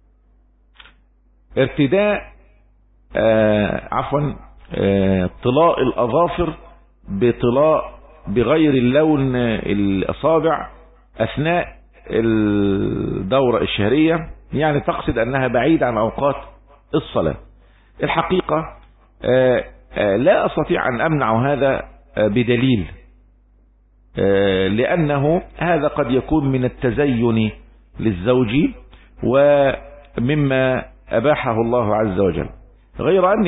ارتداء طلاء الأظافر بطلاء بغير اللون الأصابع أثناء الدورة الشهرية يعني تقصد أنها بعيدة عن أوقات الصلاة. الحقيقة لا أستطيع أن أمنع هذا بدليل، لأنه هذا قد يكون من التزين للزوج ومما أباحه الله عز وجل، غير أني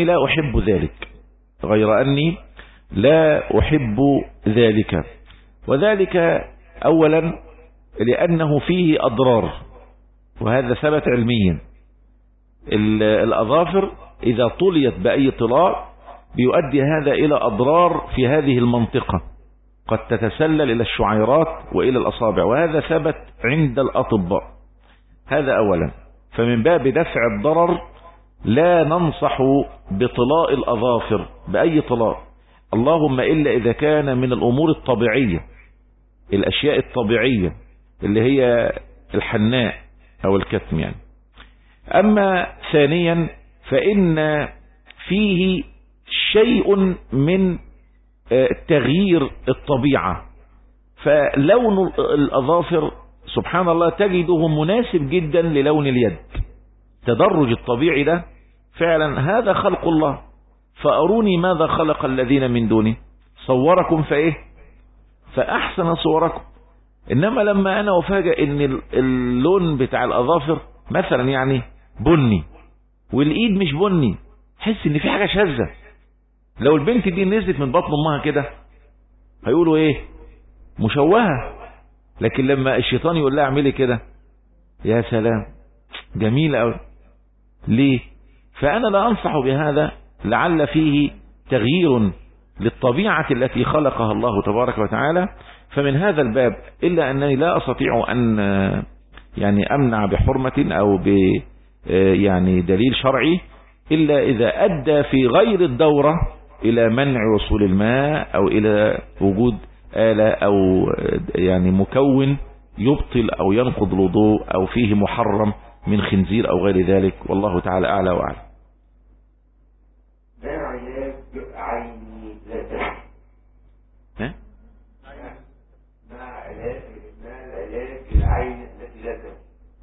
لا أحب ذلك. وذلك أولا لأنه فيه أضرار، وهذا ثبت علميا. الأظافر إذا طليت بأي طلاء بيؤدي هذا إلى أضرار في هذه المنطقة، قد تتسلل إلى الشعيرات وإلى الأصابع، وهذا ثبت عند الأطباء. هذا أولا. فمن باب دفع الضرر لا ننصح بطلاء الأظافر بأي طلاء، اللهم إلا إذا كان من الأمور الطبيعية، الأشياء الطبيعية اللي هي الحناء أو الكتم يعني. أما ثانيا فإن فيه شيء من تغيير الطبيعة، فلون الأظافر سبحان الله تجده مناسب جدا للون اليد. تدرج الطبيعي ده فعلا هذا خلق الله، فأروني ماذا خلق الذين من دونه، صوركم فأحسن صوركم. إنما لما أنا أفاجأ إن اللون بتاع الأظافر مثلا يعني بني والإيد مش بني، حس إن في حاجة شاذة. لو البنت دي نزلت من بطن أمها كده هيقولوا إيه؟ مشوهة. لكن لما الشيطان يقول لها اعملي كده، يا سلام جميل أوي. ليه؟ فأنا لا أنصح بهذا، لعل فيه تغيير للطبيعة التي خلقها الله تبارك وتعالى. فمن هذا الباب إلا أنني لا أستطيع أن يعني أمنع بحرمة أو يعني دليل شرعي، إلا إذا أدى في غير الدورة إلى منع وصول الماء أو إلى وجود آلة أو يعني مكون يبطل أو ينقض الوضوء أو فيه محرم من خنزير أو غير ذلك. والله تعالى أعلى وأعلم. ما علاج عيني لا تشفي؟ ما علاج العين التي لا تشفي؟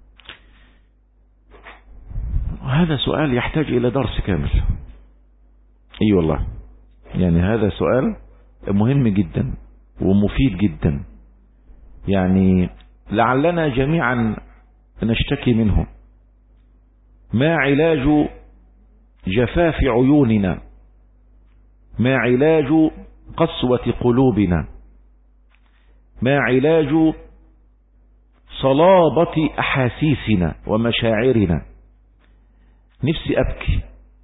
هذا سؤال يحتاج إلى درس كامل. أي والله، يعني هذا سؤال مهم جدا ومفيد جدا، يعني لعلنا جميعا نشتكي منه. ما علاج جفاف عيوننا؟ ما علاج قسوة قلوبنا؟ ما علاج صلابة أحاسيسنا ومشاعرنا؟ نفسي أبكي،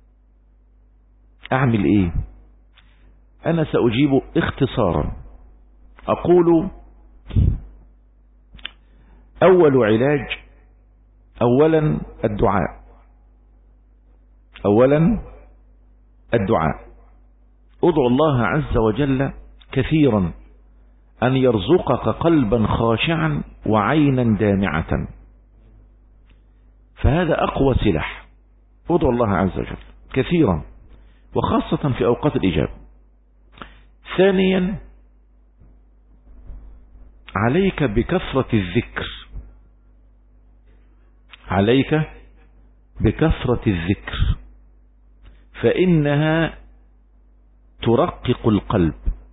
أعمل إيه؟ أنا سأجيب اختصارا، أقول أول علاج أولا الدعاء. ادعو الله عز وجل كثيرا أن يرزقك قلبا خاشعا وعينا دامعة، فهذا أقوى سلاح. ادعو الله عز وجل كثيرا وخاصة في أوقات الإجابة. ثانيا عليك بكثرة الذكر، فإنها ترقق القلب.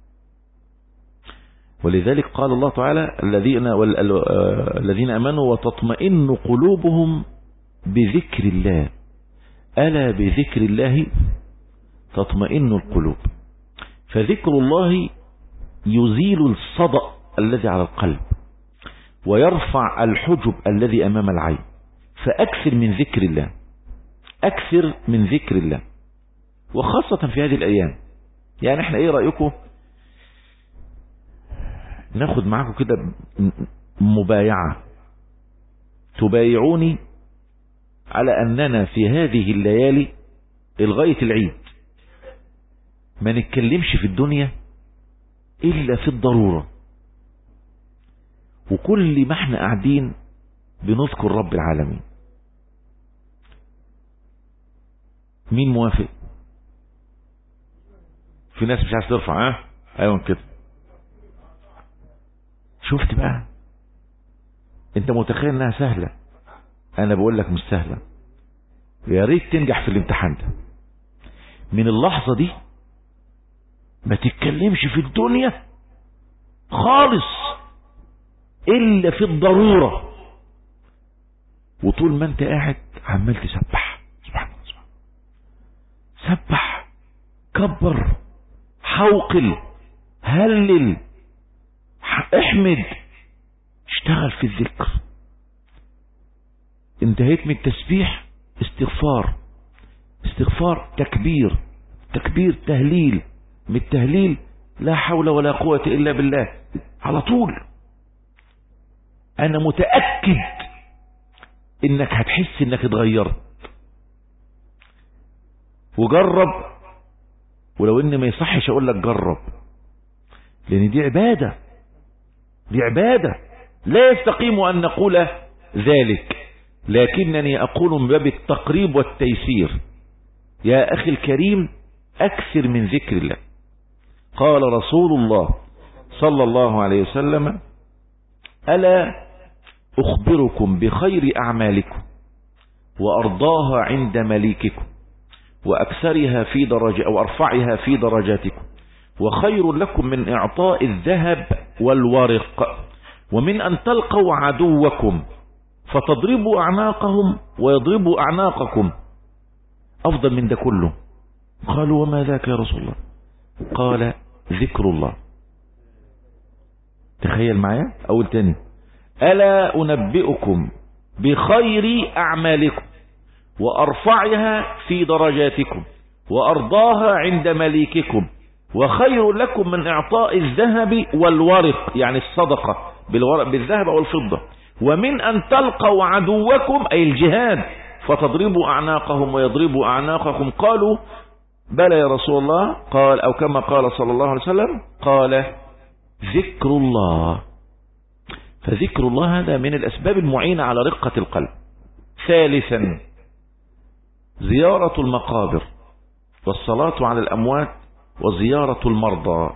ولذلك قال الله تعالى الذين آمنوا وتطمئن قلوبهم بذكر الله، ألا بذكر الله تطمئن القلوب. فذكر الله يزيل الصدأ الذي على القلب ويرفع الحجب الذي أمام العين. فأكثر من ذكر الله، وخاصة في هذه الأيام. يعني احنا ايه رأيكم ناخد معكم كده مبايعة، تبايعوني على أننا في هذه الليالي لغاية العيد ما نتكلمش في الدنيا إلا في الضرورة، وكل ما احنا قاعدين بنذكر رب العالمين. مين موافق؟ في ناس مش عايز ترفع. ايوه كده. شفت بقى انت متخيل انها سهلة؟ انا بقول لك مش سهلة. يا ريت تنجح في الامتحان ده. من اللحظة دي ما تتكلمش في الدنيا خالص الا في الضرورة، وطول ما انت قاعد عمال تسبح. سبحان الله، سبح، كبر، حوقل، هلل، احمد، اشتغل في الذكر. انتهيت من التسبيح، استغفار، استغفار تكبير، تكبير تهليل، من التهليل لا حول ولا قوة إلا بالله على طول. أنا متأكد إنك هتحس إنك اتغيرت. وجرب، ولو إن ما يصحش أقول لك جرب، لأن دي عبادة، دي عبادة لا يستقيم أن نقول ذلك، لكنني أقول من باب التقريب والتيسير. يا أخي الكريم، أكثر من ذكر الله. قال رسول الله صلى الله عليه وسلم: ألا أخبركم بخير أعمالكم وأرضاها عند مليككم وأكثرها في درجة أو أرفعها في درجاتكم، وخير لكم من إعطاء الذهب والورق، ومن أن تلقوا عدوكم فتضربوا أعناقهم ويضربوا أعناقكم، أفضل من ده كله. قالوا: وما ذاك يا رسول الله؟ قال: ذكر الله. تخيل معايا أول تاني: ألا أنبئكم بخير أعمالكم وأرفعها في درجاتكم وأرضاها عند مليككم، وخير لكم من إعطاء الذهب والورق، يعني الصدقة بالذهب أو الفضة، ومن أن تلقوا عدوكم أي الجهاد فتضربوا أعناقهم ويضربوا أعناقكم. قالوا: بلى يا رسول الله. قال، أو كما قال صلى الله عليه وسلم، قال: ذكر الله. فذكر الله هذا من الأسباب المعينة على رقة القلب. ثالثا: زيارة المقابر والصلاة على الأموات وزيارة المرضى.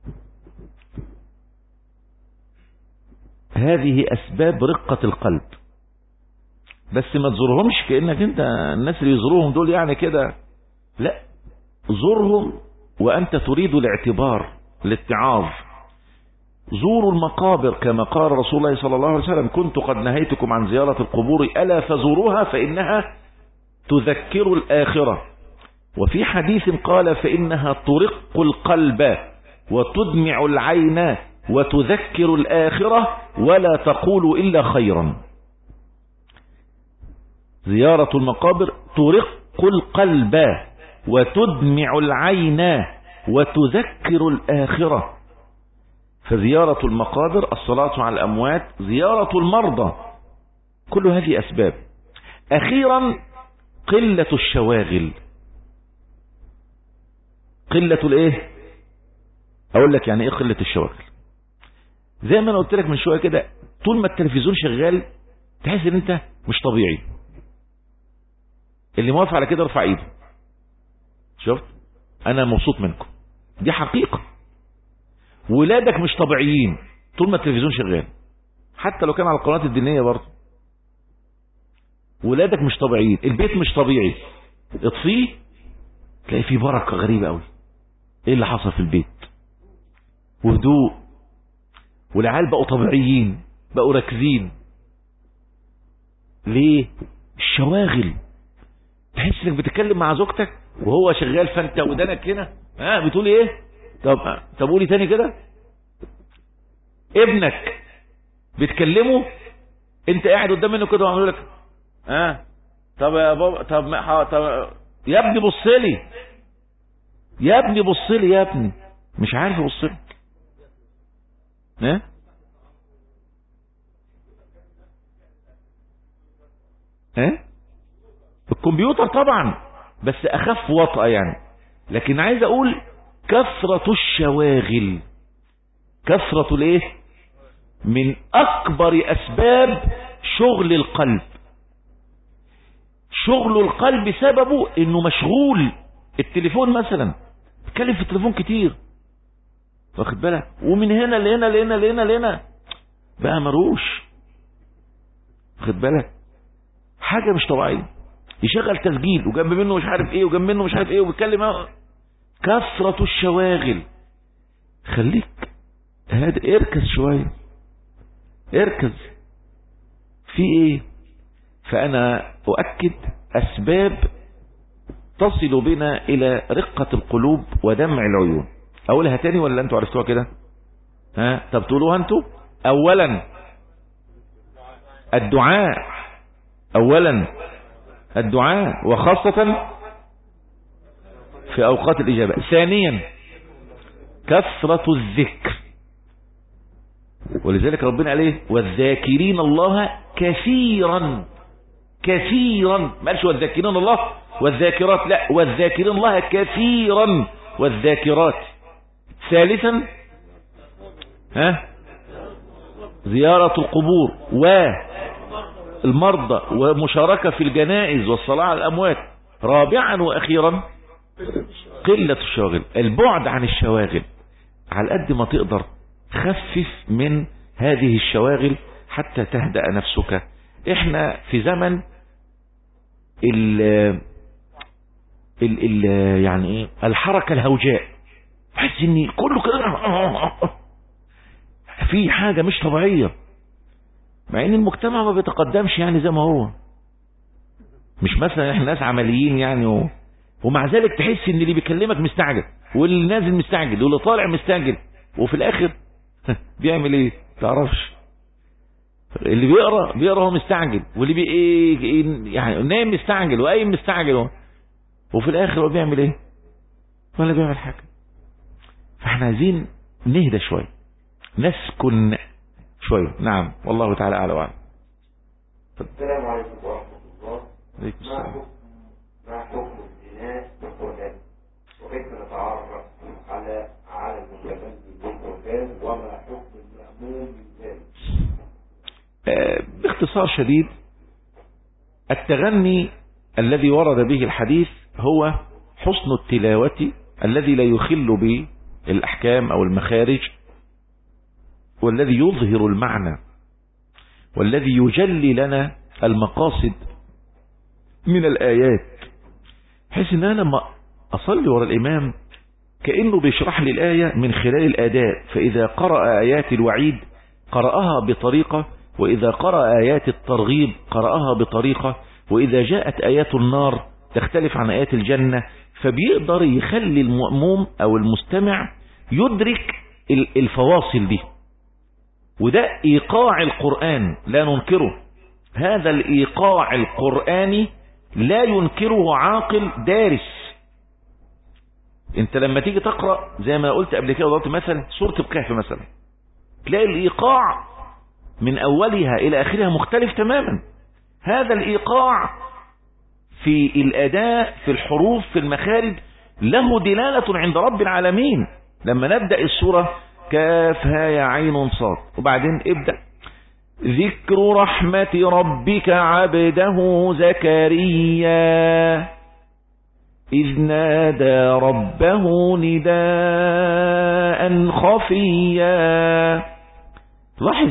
هذه أسباب رقة القلب، بس ما تزورهمش كأنك انت الناس اللي يزوروهم دول يعني كده، لا، زورهم وأنت تريد الاعتبار، الاتعاظ. زوروا المقابر كما قال رسول الله صلى الله عليه وسلم: كنت قد نهيتكم عن زيارة القبور ألا فزوروها فإنها تذكر الآخرة. وفي حديث قال: فإنها ترق القلب وتدمع العين وتذكر الآخرة ولا تقول إلا خيرا. زيارة المقابر ترق القلب وتدمع العين وتذكر الآخرة. فزيارة المقابر، الصلاة على الأموات، زيارة المرضى، كل هذه أسباب. أخيرا: قلة الشواغل. قلة الايه؟ اقول لك يعني ايه قلة الشواغل. زي ما انا قلت لك من شوية كده، طول ما التلفزيون شغال تحس ان انت مش طبيعي. اللي موافق على كده ارفع ايده. شفت؟ انا مبسوط منكم، دي حقيقة. ولادك مش طبيعيين طول ما التلفزيون شغال، حتى لو كان على القنوات الدينية برضه. ولادك مش طبيعيين، البيت مش طبيعي، اطفيه تلاقي فيه بركة غريبة قوي. ايه اللي حصل في البيت؟ وهدوء، والعيال بقوا طبيعيين، بقوا راكزين. ليه؟ الشواغل. تحس انك بتتكلم مع زوجتك وهو شغال، فانت ودانك هنا بتقول ايه؟ طب قولي تاني كده. ابنك بتكلمه، انت قاعد قدام منه كده وعملوا لك طب يا بابا، طب يا ابني بص لي، يا ابني بص لي، يا ابني مش عارف ابص لك. الكمبيوتر طبعا، بس اخف وطأة يعني. لكن عايز اقول كثرة الشواغل، كثرة الايه، من اكبر اسباب شغل القلب. شغل القلب سببه انه مشغول. التليفون مثلا، اتكلم في التليفون كتير، واخد بالك، ومن هنا لهنا لهنا لهنا لهنا، بقى مروش. خد بالك، حاجة مش طبيعية. يشغل تسجيل وجنب منه مش عارف ايه وجنب منه مش عارف ايه وبيتكلم. كثرة الشواغل. خليك هذا، اركز شوية، اركز في ايه. فانا اؤكد اسباب تصل بنا الى رقة القلوب ودمع العيون. اقولها تاني ولا انتوا عرفتوها كده؟ طب تقولوها انتوا. اولا الدعاء، اولا الدعاء وخاصة في اوقات الاجابة. ثانيا كثرة الذكر، ولذلك ربنا عليه والذاكرين الله كثيرا كثيرا، ما قالش والذاكرين الله والذاكرات، لا، والذاكرين الله كثيرا والذاكرات. ثالثا زيارة القبور والمرضى ومشاركة في الجنائز والصلاة على الأموات. رابعا وأخيرا قلة الشواغل، البعد عن الشواغل. على قد ما تقدر خفف من هذه الشواغل حتى تهدأ نفسك. احنا في زمن يعني ايه الحركة الهوجاء، بحس ان كله كده في حاجة مش طبيعية، مع ان المجتمع ما بيتقدمش يعني زي ما هو. مش مثلا احنا ناس عمليين يعني ومع ذلك تحس ان اللي بيكلمك مستعجل واللي نازل مستعجل واللي طالع مستعجل، وفي الاخر بيعمل ايه تعرفش. اللي بيقرا هو مستعجل، واللي يعني نايم مستعجل وقايم مستعجل، وفي الاخر هو بيعمل ايه؟ ولا بيعمل حاجه. فاحنا عايزين نهدى شويه، نسكن شويه. نعم، والله تعالى اعلى واعلم. السلام عليكم ورحمه الله. عليكم السلام. ما حكم الزنا بالقرآن، وكيف نتعرف على المتبني بالقرآن، وما حكم المأمون من ذلك؟ باختصار شديد، التغني الذي ورد به الحديث هو حسن التلاوة الذي لا يخل بالأحكام أو المخارج، والذي يظهر المعنى، والذي يجلي لنا المقاصد من الآيات، بحيث ان انا لما اصلي ورا الامام كأنه بيشرح لي الآية من خلال الأداء. فإذا قرأ آيات الوعيد قرأها بطريقة، وإذا قرأ آيات الترغيب قرأها بطريقة، وإذا جاءت آيات النار تختلف عن آيات الجنة. فبيقدر يخلي المأموم أو المستمع يدرك الفواصل دي. وده إيقاع القرآن لا ننكره، هذا الإيقاع القرآني لا ينكره عاقل دارس. انت لما تيجي تقرأ زي ما قلت قبل كده وضعت مثلا سورة الكهف مثلا، تلاقي الإيقاع من أولها إلى آخرها مختلف تماما. هذا الإيقاع في الأداء، في الحروف، في المخارج، له دلالة عند رب العالمين. لما نبدأ السورة كافها يا عين صاد، وبعدين ابدأ ذكر رحمة ربك عبده زكريا إذ نادى ربه نداء خفيا. لاحظ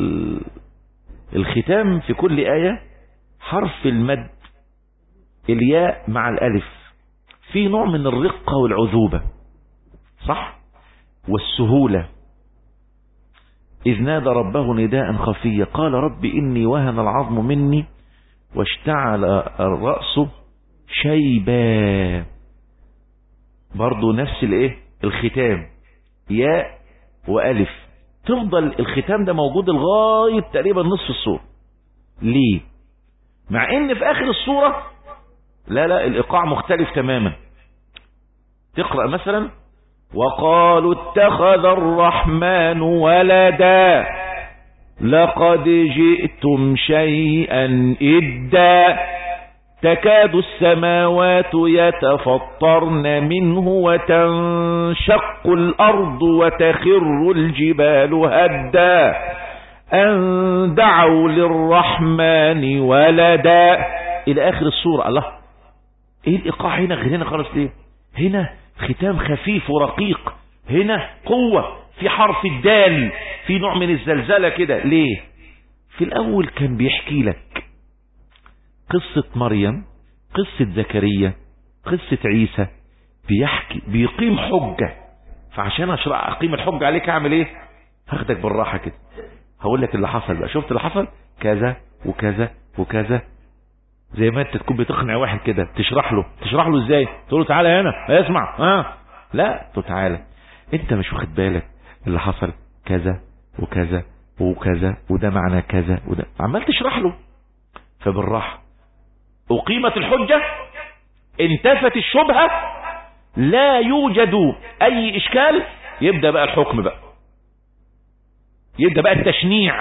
الختام في كل آية، حرف المد الياء مع الألف، في نوع من الرقة والعذوبة، صح، والسهولة. إذ نادى ربه نداء خفيا قال رب إني وهن العظم مني واشتعل الرأس شيبا. برضو نفس الختام، ياء وألف، تفضل الختام ده موجود لغاية تقريبا نصف السورة. ليه؟ مع ان في اخر السورة لا الايقاع مختلف تماما. تقرأ مثلا وقالوا اتخذ الرحمن ولدا لقد جئتم شيئا إدا تكاد السماوات يتفطرن منه وتنشق الأرض وتخر الجبال هدا أن دعوا للرحمن ولدا إلى آخر السورة. الله، إيه الإيقاع هنا غير هنا خالص؟ ليه هنا ختام خفيف ورقيق، هنا قوة في حرف الدال، في نوع من الزلزلة كده. ليه؟ في الأول كان بيحكي لك قصة مريم، قصة زكريا، قصة عيسى، بيقيم حجة. فعشان أقيم الحجة عليك أعمل إيه؟ هاخدك بالراحة كده، هقول لك اللي حصل بقى. شفت اللي حصل كذا وكذا وكذا، زي ما انت تكون بتقنع واحد كده، تشرح له ازاي؟ تقول له تعالى هنا اسمع، لا تقول تعالى، انت مش واخد بالك اللي حصل كذا وكذا وكذا، وده معنى كذا، وده عمال تشرح له. فبالراحة أقيمت الحجة، انتفت الشبهة، لا يوجد أي إشكال، يبدأ بقى الحكم بقى، يبدأ بقى التشنيع،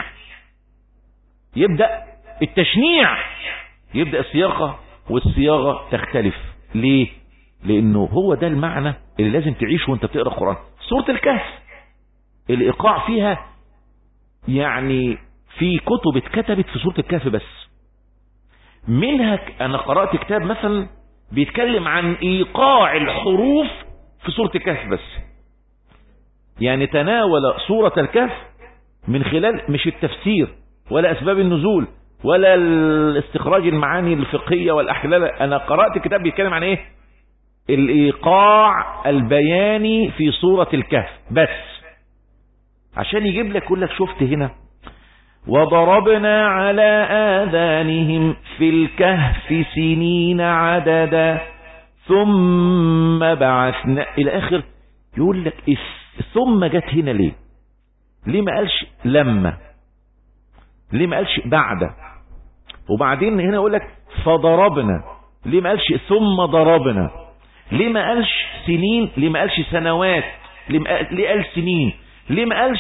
يبدأ الصياغة والصياغة تختلف. ليه؟ لأنه هو ده المعنى اللي لازم تعيشه وانت بتقرأ القرآن. سورة الكهف الإيقاع فيها يعني في كتب اتكتبت في سورة الكهف بس، منها أنا قرأت كتاب مثلا بيتكلم عن إيقاع الحروف في سورة الكهف بس، يعني تناول سورة الكهف من خلال مش التفسير ولا أسباب النزول ولا الاستخراج المعاني الفقهية والأحلال. أنا قرأت كتاب بيتكلم عن إيه؟ الإيقاع البياني في سورة الكهف بس، عشان يجيب لك، يقول لك شفت هنا وضربنا على آذانهم في الكهف سنين عددا ثم بعثنا إلى آخر. يقول لك ثم جت هنا ليه؟ ليه ما قالش لما؟ ليه ما قالش بعد؟ وبعدين هنا يقول لك فضربنا، ليه ما قالش ثم ضربنا؟ ليه ما قالش سنين؟ ليه ما قالش سنوات؟ ليه قال سنين؟ ليه ما قالش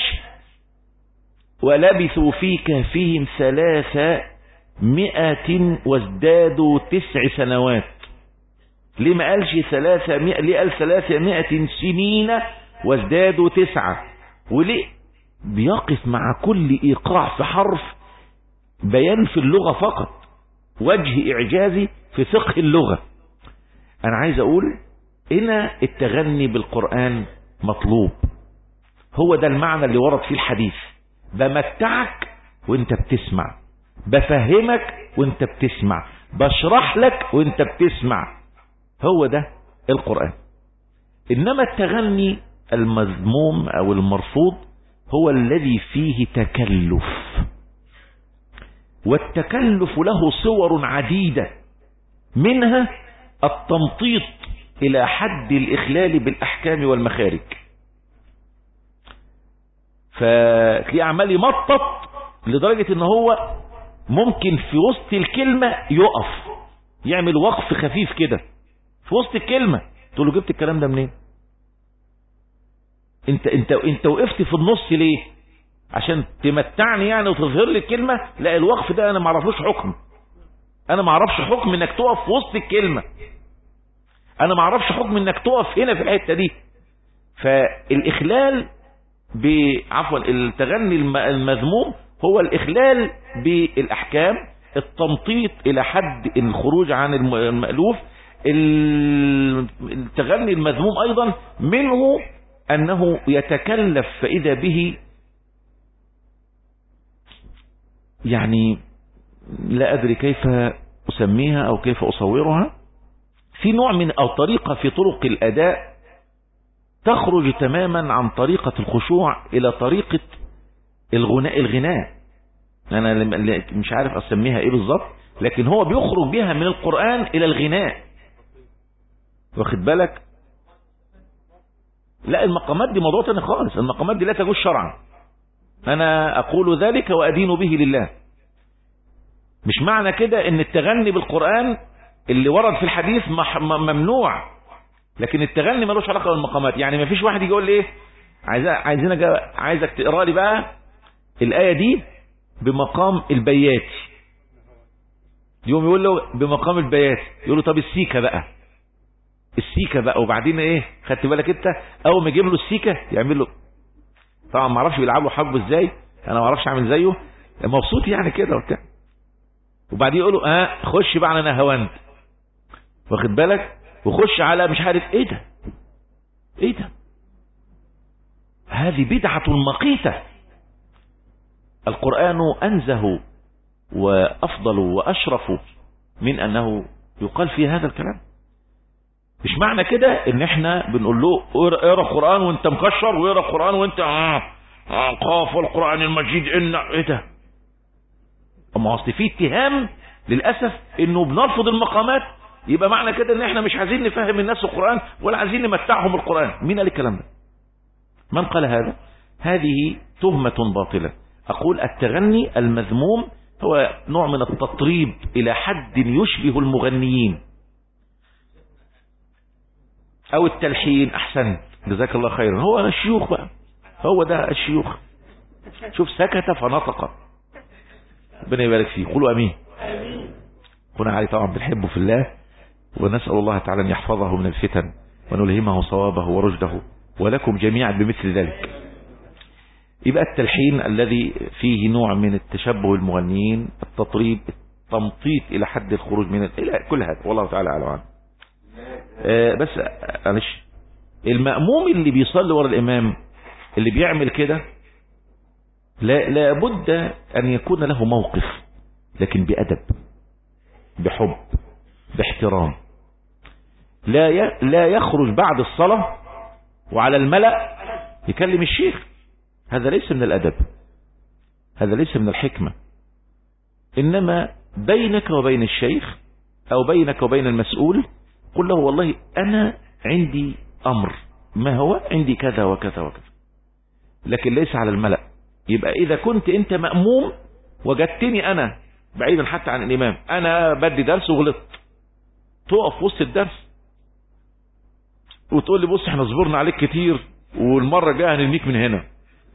ولبثوا في كهفهم 300 وازدادوا 9 سنوات؟ ليه ما قالش 300؟ ليه قال 300 سنين وازدادوا 9؟ وليه بيقف مع كل ايقاع في حرف بيان في اللغة فقط، وجه اعجازي في فقه اللغة. انا عايز اقول هنا التغني بالقرآن مطلوب، هو ده المعنى اللي ورد فيه الحديث. بمتعك وانت بتسمع، بفهمك وانت بتسمع، بشرح لك وانت بتسمع، هو ده القرآن. انما التغني المذموم او المرفوض هو الذي فيه تكلف، والتكلف له صور عديدة، منها التمطيط الى حد الاخلال بالاحكام والمخارج. فتلاقيه عمال يمطط لدرجة ان هو ممكن في وسط الكلمة يقف، يعمل وقف خفيف كده في وسط الكلمة. تقول له جبت الكلام ده منين؟ انت وقفت في النص ليه؟ عشان تمتعني يعني وتظهر لي الكلمة؟ لا، الوقف ده انا ما اعرفوش حكم، انا ما اعرفش حكم انك تقف في وسط الكلمة، انا ما اعرفش حكم انك تقف هنا في الحتة دي. فالاخلال عفوا التغني المذموم هو الإخلال بالأحكام، التمطيط إلى حد الخروج عن المألوف. التغني المذموم أيضا منه أنه يتكلف، فإذا به يعني لا أدري كيف أسميها أو كيف أصورها، في نوع من أو طريقة في طرق الأداء تخرج تماما عن طريقة الخشوع إلى طريقة الغناء. أنا مش عارف أسميها إيه بالظبط، لكن هو بيخرج بها من القرآن إلى الغناء، واخد بالك؟ لا، المقامات دي موضوع تاني خالص، المقامات دي لا تجوز شرعا، أنا أقول ذلك وأدين به لله. مش معنى كده إن التغني بالقرآن اللي ورد في الحديث ممنوع، لكن التغني ملوش علاقة بالمقامات. يعني ما فيش واحد يجي يقول لي ايه عايزك تقرا لي بقى الآية دي بمقام البياتي، يوم يقول له بمقام البياتي، يقول له طب السيكة بقى، وبعدين ايه؟ خدت بالك انت؟ اول ما يجيب له السيكة يعمل له، طبعا ما اعرفش بيلعبوا حجبه ازاي، انا ما اعرفش اعمل زيه، مبسوط يعني كده وبتاع، وبعدين يقول له خش بقى على نهواند، واخد بالك؟ وخش على مش عارف ايه ده، هذه بدعة مقيتة. القرآن أنزه وأفضل وأشرف من أنه يقال فيه هذا الكلام. مش معنى كده ان احنا بنقول له اقرا القرآن وانت مكشر، واقرا القرآن وانت قاف القرآن المجيد ان ايه ده. اما اصل في اتهام للأسف انه بنرفض المقامات، يبقى معنى كده ان احنا مش عايزين نفهم الناس القرآن ولا عايزين نمتعهم القرآن. مين قال الكلام ده؟ من قال هذا؟ هذه تهمة باطلة. اقول التغني المذموم هو نوع من التطريب الى حد يشبه المغنيين، او التلحين. احسن، جزاك الله خيرا. هو الشيوخ بقى، هو ده الشيوخ. شوف، سكت فنطق. ربنا يبارك فيه، قولوا امين. كنا علي طبعا بنحبه في الله، ونسأل الله تعالى ان يحفظه من الفتن ونلهمه صوابه ورشده، ولكم جميعا بمثل ذلك. يبقى التلحين الذي فيه نوع من التشبه بالمغنيين، التطريب، التمطيط الى حد الخروج من الى كل هذا، والله تعالى اعلم. بس معلش، المأموم اللي بيصلي ورا الإمام اللي بيعمل كده لا بد أن يكون له موقف، لكن بأدب، بحب، باحترام. لا يخرج بعد الصلاة وعلى الملأ يكلم الشيخ. هذا ليس من الأدب، هذا ليس من الحكمة. إنما بينك وبين الشيخ أو بينك وبين المسؤول قل له والله أنا عندي أمر، ما هو عندي كذا وكذا وكذا، لكن ليس على الملأ. يبقى إذا كنت أنت مأموم وجدتني أنا بعيدا حتى عن الإمام، أنا بدي درس وغلطت، تقف وسط الدرس وتقول لي بص احنا صبرنا عليك كتير والمرة الجاية هنرميك من هنا.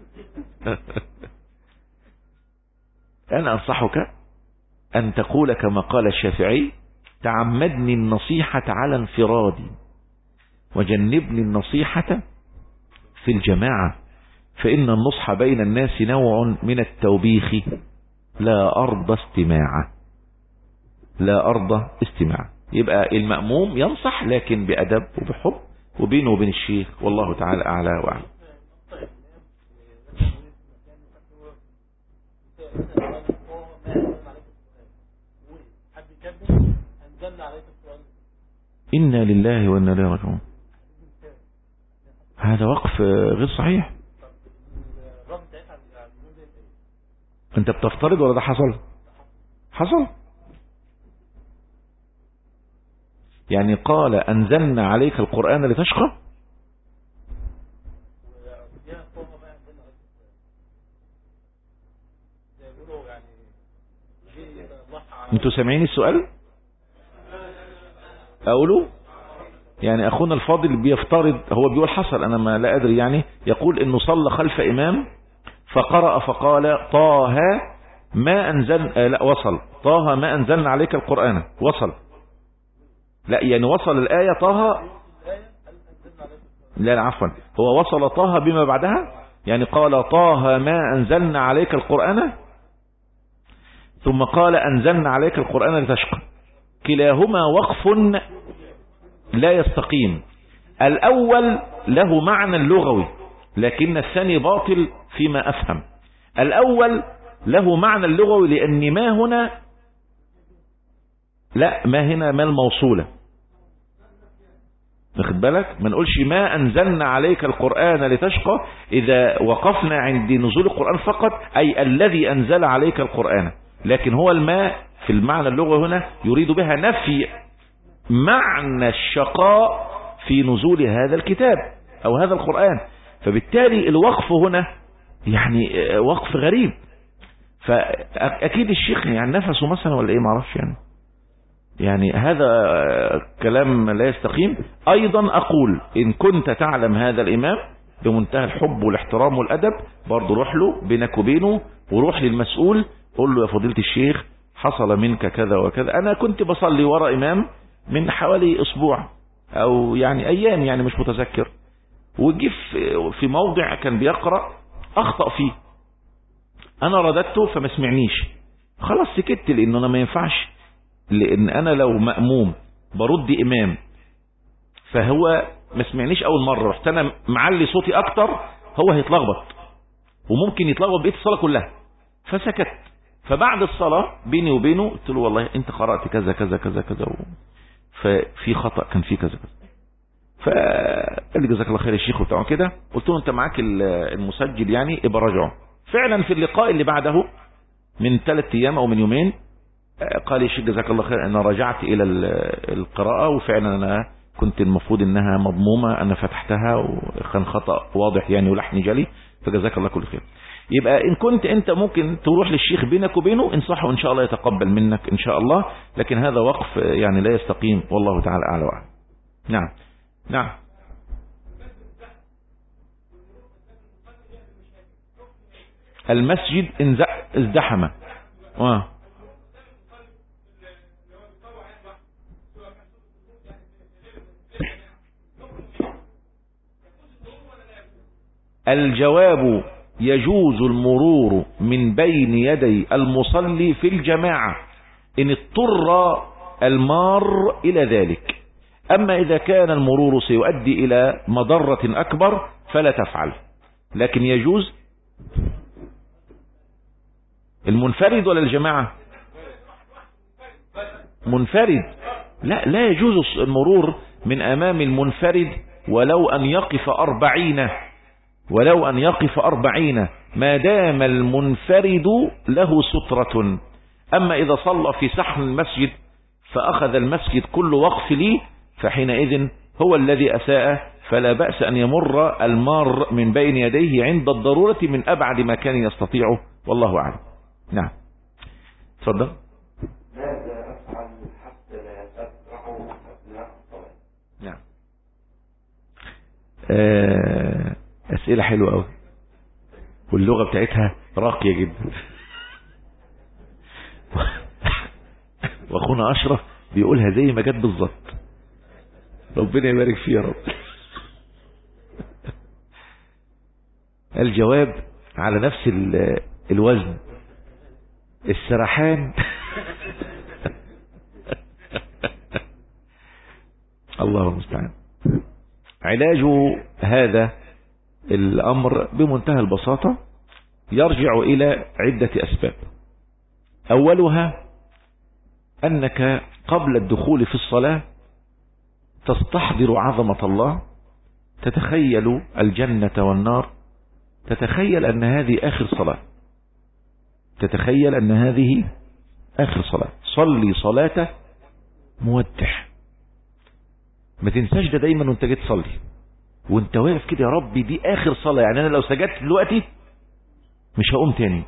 أنا أنصحك أن تقول كما قال الشافعي: تعمدني النصيحة على انفرادي وجنبني النصيحة في الجماعة، فإن النصح بين الناس نوع من التوبيخ لا أرضى استماعه، لا أرضى استماعه. يبقى المأموم ينصح لكن بأدب وبحب وبينه وبين الشيخ، والله تعالى أعلى وأعلم. إنا لله وإنا إليه راجعون. هذا وقف غير صحيح. أنت بتفترض ولا ده حصل؟ حصل. يعني قال أنزلنا عليك القرآن لتشقى. انتوا سامعين السؤال؟ أقوله يعني أخونا الفاضل بيفترض، هو بيقول حصل، أنا ما لا أدري، يعني يقول إنه صلى خلف إمام فقرأ فقال طه ما أنزل، لا وصل طه ما أنزلنا عليك القرآن، وصل، لا يعني وصل الآية طه، لا عفوا، هو وصل طه بما بعدها، يعني قال طه ما أنزلنا عليك القرآن ثم قال أنزلنا عليك القرآن لتشقى. كلاهما وقف لا يستقيم. الأول له معنى لغوي لكن الثاني باطل فيما أفهم. الأول له معنى لغوي لأن ما هنا، لا ما هنا ما الموصولة، واخد بالك؟ ما نقولش ما أنزلنا عليك القرآن لتشقى إذا وقفنا عند نزول القرآن فقط، أي الذي أنزل عليك القرآن، لكن هو الماء في المعنى اللغوي هنا يريد بها نفي معنى الشقاء في نزول هذا الكتاب أو هذا القرآن. فبالتالي الوقف هنا يعني وقف غريب. فأكيد الشيخ يعني نفسه مثلا ولا إيه معرفش، يعني هذا كلام لا يستقيم. أيضا أقول إن كنت تعلم هذا الإمام بمنتهى الحب والاحترام والأدب، برضو روح له بينك وبينه، وروح للمسؤول قول له يا فضيلة الشيخ حصل منك كذا وكذا، أنا كنت بصلي وراء إمام من حوالي أسبوع أو يعني أيام، يعني مش متذكر، وجي في موضع كان بيقرأ أخطأ فيه، أنا رددته فما سمعنيش، خلاص سكت، لأنه أنا ما ينفعش، لأن أنا لو مأموم برد إمام فهو ما سمعنيش أول مرة، رحت أنا معلي صوتي أكتر، هو هيتلخبط وممكن يتلخبط بقية الصلاة كلها. فسكت. فبعد الصلاة بيني وبينه قلت له والله انت قرأت كذا كذا كذا كذا ففي خطأ كان في كذا كذا. فقال لي جزاك الله خير يا شيخ وبتاع كده. قلت له انت معاك المسجل يعني ابقى راجعه. فعلا في اللقاء اللي بعده من 3 ايام او من يومين قال لي شيخ جزاك الله خير انا رجعت الى القراءة وفعلا انا كنت المفروض انها مضمومة انا فتحتها وكان خطأ واضح يعني ولحن جلي فجزاك الله كل خير. يبقى ان كنت انت ممكن تروح للشيخ بينك وبينه انصحه ان شاء الله يتقبل منك ان شاء الله، لكن هذا وقف يعني لا يستقيم والله تعالى اعلى واعلم. نعم نعم. المسجد ازدحم الجواب يجوز المرور من بين يدي المصلي في الجماعة إن اضطر المار إلى ذلك. أما إذا كان المرور سيؤدي إلى مضرة أكبر فلا تفعل، لكن يجوز. المنفرد ولا الجماعة؟ منفرد. لا يجوز المرور من أمام المنفرد ولو أن يقف 40 ما دام المنفرد له سترة. أما إذا صلى في سحن المسجد فأخذ المسجد كل وقف لي فحينئذ هو الذي أساء، فلا بأس أن يمر المار من بين يديه عند الضرورة من أبعد مكان يستطيعه والله أعلم. نعم تفضل. ماذا أفعل حتى لا أسرع أثناء الصلاة؟ نعم أسئلة حلوة أوي واللغة بتاعتها راقية جدا. واخونا أشرف بيقولها زي ما جت بالظبط، ربنا يبارك فيه يا رب. الجواب على نفس الوزن، السرحان. الله المستعان. علاج هذا الأمر بمنتهى البساطة يرجع إلى عدة أسباب. أولها أنك قبل الدخول في الصلاة تستحضر عظمة الله، تتخيل الجنة والنار، تتخيل أن هذه آخر صلاة، صلي صلاة مودع. ما تنساش ده دايما وانت جيت تصلي وانت واقف كده، يا ربي دي آخر صلاة، يعني أنا لو سجدت دلوقتي مش هقوم تاني.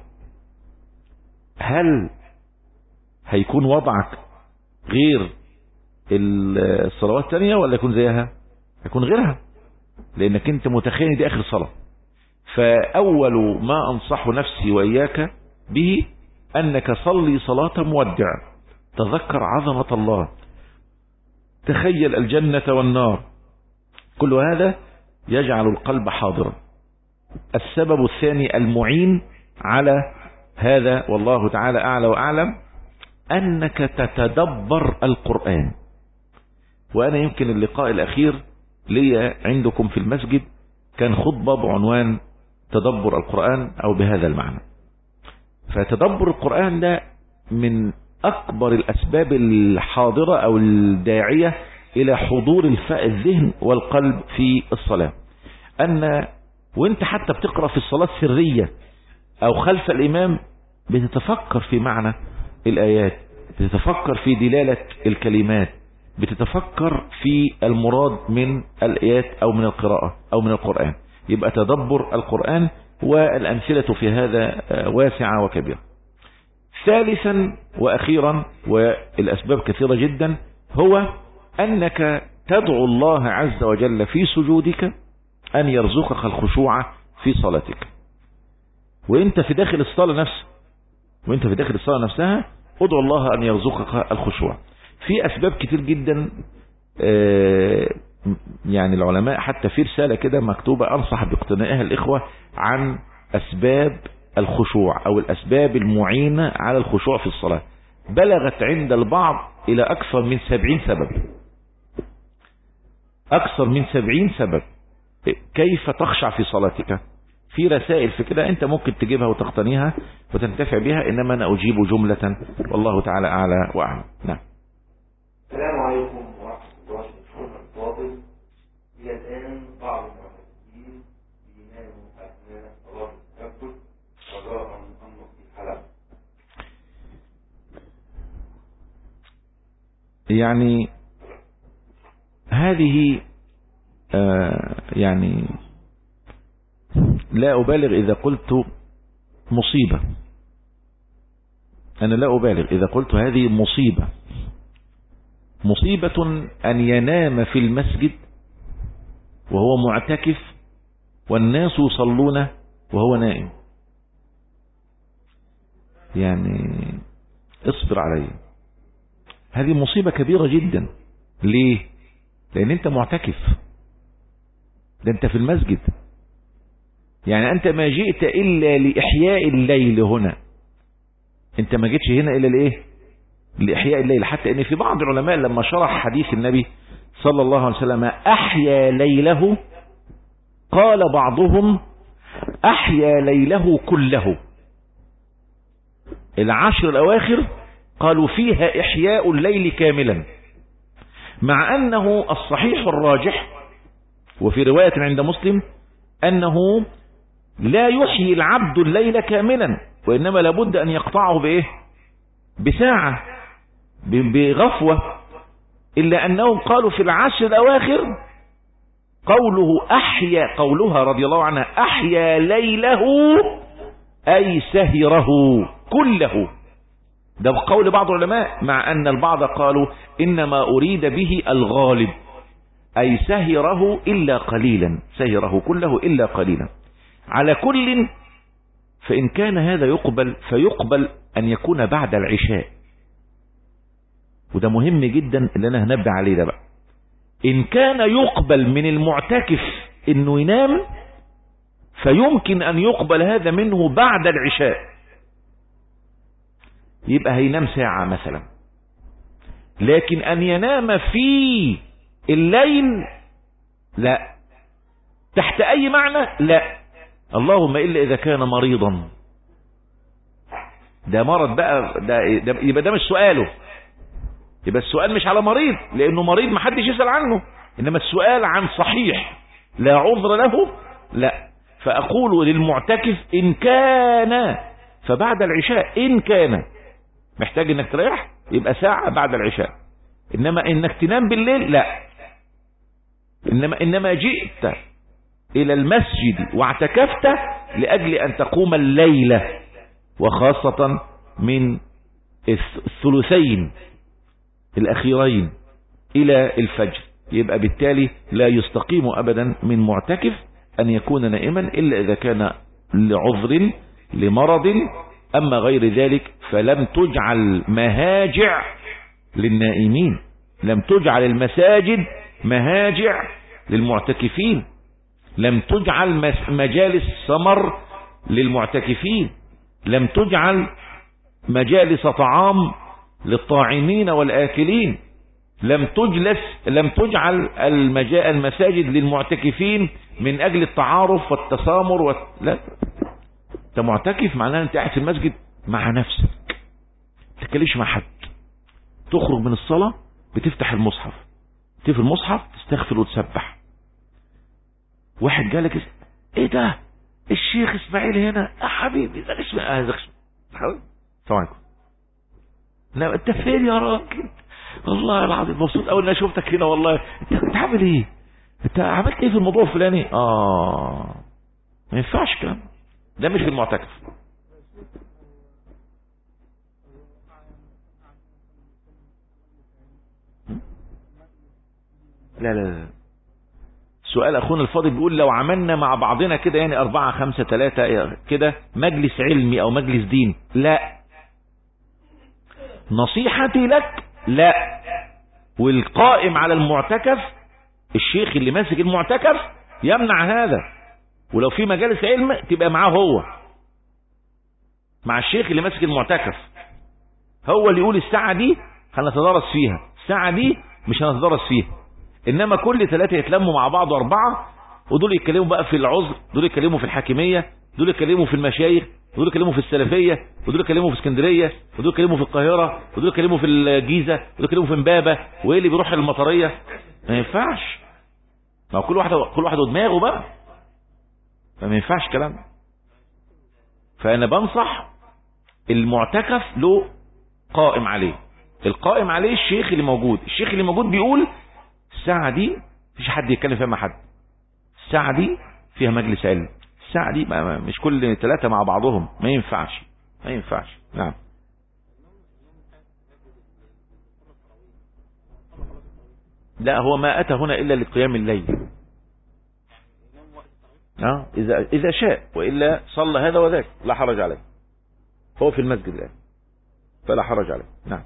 هل هيكون وضعك غير الصلوات الثانية ولا يكون زيها؟ يكون غيرها، لأنك انت متخيل دي آخر صلاة. فأول ما أنصح نفسي وإياك به أنك صلي صلاة مودع، تذكر عظمة الله، تخيل الجنة والنار، كل هذا يجعل القلب حاضرا. السبب الثاني المعين على هذا والله تعالى أعلى وأعلم أنك تتدبر القرآن. وأنا يمكن اللقاء الأخير لي عندكم في المسجد كان خطبة بعنوان تدبر القرآن أو بهذا المعنى. فتدبر القرآن ده من أكبر الأسباب الحاضرة أو الداعية إلى حضور الذهن والقلب في الصلاة. أن وانت حتى بتقرأ في الصلاة السرية أو خلف الإمام بتتفكر في معنى الآيات، بتتفكر في دلالة الكلمات، بتتفكر في المراد من الآيات أو من القراءة أو من القرآن. يبقى تدبر القرآن، والأمثلة في هذا واسعة وكبيرة. ثالثا وأخيرا، والأسباب كثيرة جدا، هو أنك تدعو الله عز وجل في سجودك أن يرزقك الخشوع في صلاتك. وانت في داخل الصلاة نفسها ادعو الله أن يرزقك الخشوع. في أسباب كتير جدا، يعني العلماء حتى في رسالة كده مكتوبة أنصح باقتنائها الإخوة عن أسباب الخشوع أو الأسباب المعينة على الخشوع في الصلاة. بلغت عند البعض إلى أكثر من 70 سبب. أكثر من 70 سبب. كيف تخشع في صلاتك؟ في رسائل في كده انت ممكن تجيبها وتقتنيها وتنتفع بها، انما انا اجيب جملة والله تعالى اعلى واعلم. نعم. السلام عليكم ورحمة الله وبركاته. الفاضل، هي الآن بعض المعتزلين بيناموا أثناء صلاة التهجد رجاء أن نصلح له. يعني هذه يعني لا أبالغ إذا قلت مصيبة. أنا لا أبالغ إذا قلت هذه مصيبة. مصيبة أن ينام في المسجد وهو معتكف والناس يصلون وهو نائم. يعني اصبر علي، هذه مصيبة كبيرة جدا. ليه؟ لأن أنت معتكف، ده أنت في المسجد. يعني أنت ما جئت إلا لإحياء الليل هنا، أنت ما جئتش هنا إلا لإيه؟ لإحياء الليل. حتى إن في بعض العلماء لما شرح حديث النبي صلى الله عليه وسلم أحيا ليله، قال بعضهم أحيا ليله كله. العشر الأواخر قالوا فيها إحياء الليل كاملا، مع أنه الصحيح الراجح وفي رواية عند مسلم أنه لا يحيي العبد الليل كاملا، وإنما لابد أن يقطعه بإيه؟ بساعة، بغفوة. إلا أنهم قالوا في العشر الأواخر قولها رضي الله عنها أحيا ليله أي سهره كله. ده بقول بعض العلماء، مع أن البعض قالوا إنما أريد به الغالب، أي سهره إلا قليلا، سهره كله إلا قليلا. على كل، فإن كان هذا يقبل فيقبل أن يكون بعد العشاء، وده مهم جدا اللي أنا هنبه عليه ده بقى. إن كان يقبل من المعتكف إنه ينام، فيمكن أن يقبل هذا منه بعد العشاء، يبقى هينام ساعة مثلا. لكن أن ينام في الليل لا، تحت أي معنى لا، اللهم إلا إذا كان مريضا. ده مرض بقى، ده يبقى ده مش سؤاله، يبقى السؤال مش على مريض، لأنه مريض محدش يسأل عنه، إنما السؤال عن صحيح لا عذر له لا. فأقول للمعتكف إن كان فبعد العشاء، إن كان محتاج إنك تريح يبقى ساعة بعد العشاء. إنما إنك تنام بالليل لا. إنما جئت إلى المسجد واعتكفت لأجل أن تقوم الليلة، وخاصة من الثلثين الأخيرين إلى الفجر، يبقى بالتالي لا يستقيم أبدا من معتكف أن يكون نائما إلا إذا كان لعذر لمرض. أما غير ذلك فلم تجعل مهاجع للنائمين، لم تجعل المساجد مهاجع للمعتكفين، لم تجعل مجالس سمر للمعتكفين، لم تجعل مجالس طعام للطاعمين والآكلين، لم تجعل المساجد للمعتكفين من أجل التعارف والتسامر لا. انت معتكف معناه انت قاعد في المسجد مع نفسك، ما تتكلمش مع حد. تخرج من الصلاة بتفتح المصحف، تقفل المصحف تستغفر وتسبح. واحد جالك ايه ده الشيخ اسماعيل هنا يا حبيبي، ده اسمه السلام عليكم. لا انت فين يا راجل؟ والله العظيم مبسوط اول ما شفتك هنا. والله انت عامل ايه؟ انت عملت ايه في الموضوع الفلاني؟ ما ينفعش كلام ده، مش في المعتكف. لا سؤال اخونا الفاضل بيقول لو عملنا مع بعضنا كده يعني 4 5 3 كده مجلس علمي او مجلس دين، لا. نصيحتي لك لا. والقائم على المعتكف الشيخ اللي ماسك المعتكف يمنع هذا. ولو في مجالس علم تبقى معاه هو، مع الشيخ اللي ماسك المعتكف، هو اللي يقول الساعة دي هنتدرس فيها، الساعة دي مش هنتدرس فيها. انما كل 3 يتلموا مع بعض 4 ودول يتكلموا بقى في العذر، دول يتكلموا في الحاكمية، دول يتكلموا في المشايخ، ودول يتكلموا في السلفية، ودول يتكلموا في اسكندرية، ودول يتكلموا في القاهرة، ودول يتكلموا في الجيزة، ودول يتكلموا في امبابة، وايه اللي بيروح المطرية. ما ينفعش. ما كل واحد ودماغه بقى. فما ينفعش كلام. فانا بنصح المعتكف له قائم عليه. القائم عليه الشيخ اللي موجود. الشيخ اللي موجود بيقول الساعة دي مفيش حد يتكلم فيها مع حد، الساعة دي فيها مجلس علم، الساعة دي مش كل 3 مع بعضهم. ما ينفعش. ما ينفعش. نعم. لا، هو ما أتى هنا إلا لقيام الليل. إذا شاء، وإلا صلى هذا وذاك لا حرج عليه. هو في المسجد الآن فلا حرج عليه. نعم.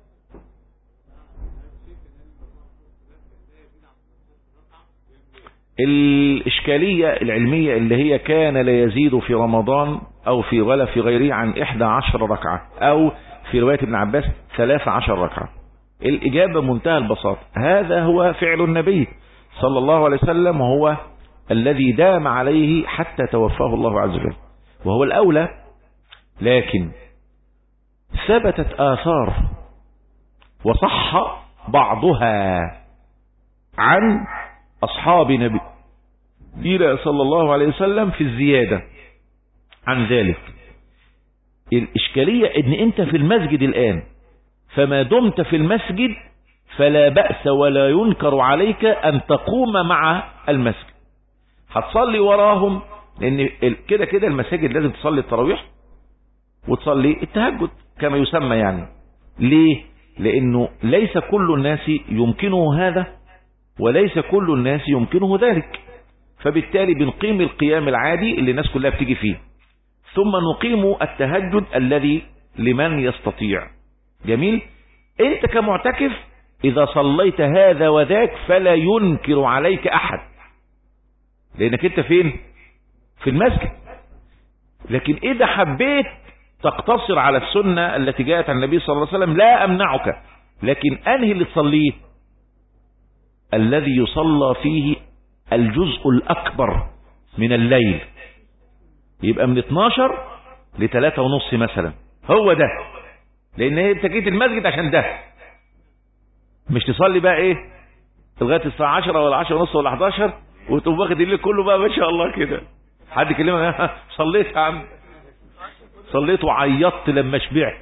الإشكالية العلمية اللي هي كان لا يزيد في رمضان أو في ولا في غيره عن 11 ركعة، أو في رواية ابن عباس 13 ركعة. الإجابة منتهى البساطة، هذا هو فعل النبي صلى الله عليه وسلم، وهو الذي دام عليه حتى توفاه الله عز وجل، وهو الأولى. لكن ثبتت آثار وصح بعضها عن أصحاب نبينا صلى الله عليه وسلم في الزيادة عن ذلك. الإشكالية إن أنت في المسجد الآن، فما دمت في المسجد فلا بأس ولا ينكر عليك أن تقوم مع المسجد. هتصلي وراهم، لأن كده كده المساجد لازم تصلي التراويح وتصلي التهجد كما يسمى يعني. ليه؟ لأنه ليس كل الناس يمكنه هذا، وليس كل الناس يمكنه ذلك. فبالتالي بنقيم القيام العادي اللي الناس كلها بتيجي فيه، ثم نقيم التهجد الذي لمن يستطيع. جميل. انت كمعتكف اذا صليت هذا وذاك فلا ينكر عليك احد، لانك انت فين؟ في المسجد. لكن اذا حبيت تقتصر على السنة التي جاءت عن النبي صلى الله عليه وسلم لا امنعك، لكن انهي اللي تصليه؟ الذي يصلى فيه الجزء الأكبر من الليل، يبقى من 12 ل3:30 مثلا، هو ده. لأن انت جيت المسجد عشان ده، مش تصلي بقى ايه لغاية الساعة 10 ولا 10:30 ولا 11 وتقوم واخد الليل كله بقى ما شاء الله كده. حد يكلمك صليت يا عم؟ صليت وعيطت لما شبعت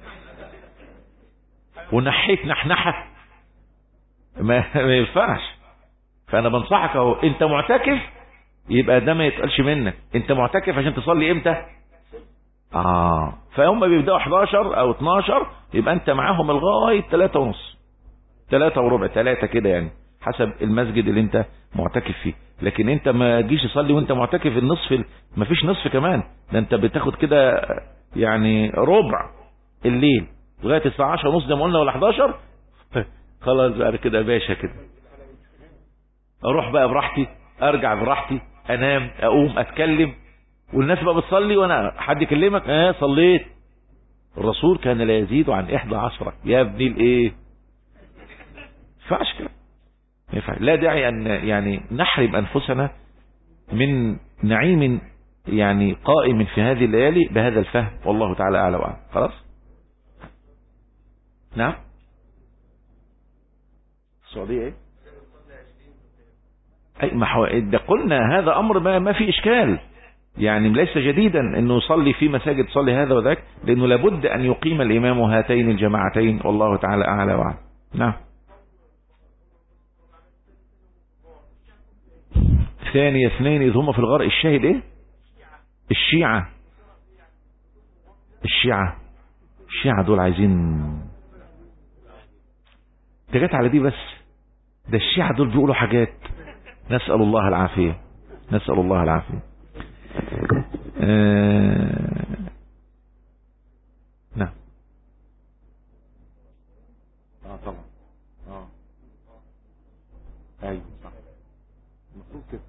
ونحيت نحنحة؟ ما ينفعش. فانا بنصحك اهو، انت معتكف يبقى ده ما يتقالش منك. انت معتكف عشان تصلي امتى؟ فهم بيبداوا 11 او 12، يبقى انت معاهم لغايه 3:30 3:15 3 كده يعني، حسب المسجد اللي انت معتكف فيه. لكن انت ما تجيش تصلي وانت معتكف النصف، ما فيش نصف كمان، ده انت بتاخد كده يعني ربع الليل لغايه الساعه 10:30 زي ما قلنا ولا 11. خلاص بقى كده باشا كده، اروح بقى براحتي، ارجع براحتي، انام، اقوم، اتكلم، والناس بقى بتصلي وانا حد يكلمك صليت. الرسول كان لا يزيد عن 11 يا ابني الايه. ينفعش كده. لا داعي ان يعني نحرم انفسنا من نعيم يعني قائم في هذه الليالي بهذا الفهم، والله تعالى اعلى واعلم. خلاص. نعم. السعودية ايه؟ اي ما ده قلنا هذا امر ما في اشكال، يعني ليس جديدا انه يصلي في مساجد تصلي هذا وذاك، لانه لابد ان يقيم الامام هاتين الجماعتين، والله تعالى اعلى واعلم. نعم. ثاني اثنين اذ هما في الغار. الشاهد ايه؟ الشيعة دول عايزين، ده جت على دي بس. ده الشيعة دول بيقولوا حاجات، نسأل الله العافية. نعم. طبعا. ايوه صح، المفروض كده.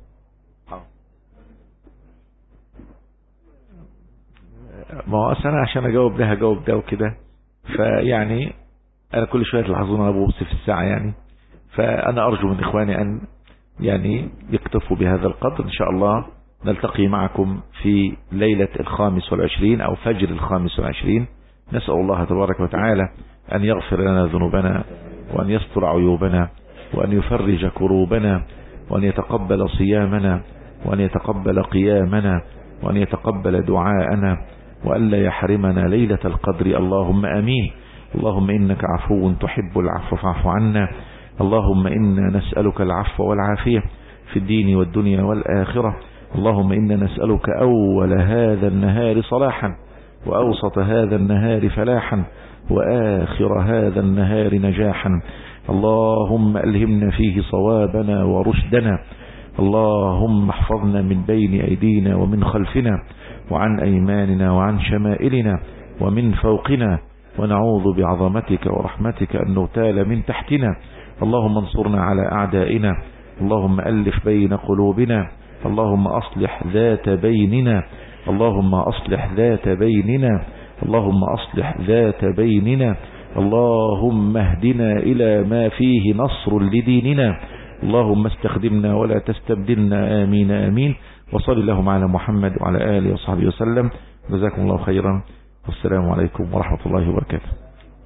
ما هو اصل انا عشان اجاوب ده هجاوب ده وكده، فيعني انا كل شويه تلاحظون انا ببص في الساعه يعني. فانا ارجو من اخواني ان يعني يكتفوا بهذا القدر. إن شاء الله نلتقي معكم في ليلة 25 أو فجر 25. نسأل الله تبارك وتعالى أن يغفر لنا ذنوبنا وأن يستر عيوبنا وأن يفرج كروبنا وأن يتقبل صيامنا وأن يتقبل قيامنا وأن يتقبل دعاءنا وأن لا يحرمنا ليلة القدر. اللهم آمين. اللهم إنك عفو تحب العفو فاعف عنا. اللهم إنا نسألك العفو والعافية في الدين والدنيا والآخرة. اللهم إنا نسألك أول هذا النهار صلاحا وأوسط هذا النهار فلاحا وآخر هذا النهار نجاحا. اللهم ألهمنا فيه صوابنا ورشدنا. اللهم احفظنا من بين أيدينا ومن خلفنا وعن أيماننا وعن شمائلنا ومن فوقنا، ونعوذ بعظمتك ورحمتك أن نغتال من تحتنا. اللهم انصرنا على أعدائنا. اللهم ألف بين قلوبنا. اللهم أصلح ذات بيننا. اللهم أصلح ذات بيننا. اللهم أصلح ذات بيننا. اللهم اهدنا إلى ما فيه نصر لديننا. اللهم استخدمنا ولا تستبدلنا. آمين آمين. وصل اللهم على محمد وعلى آله وصحبه وسلم. جزاكم الله خيرا والسلام عليكم ورحمة الله وبركاته.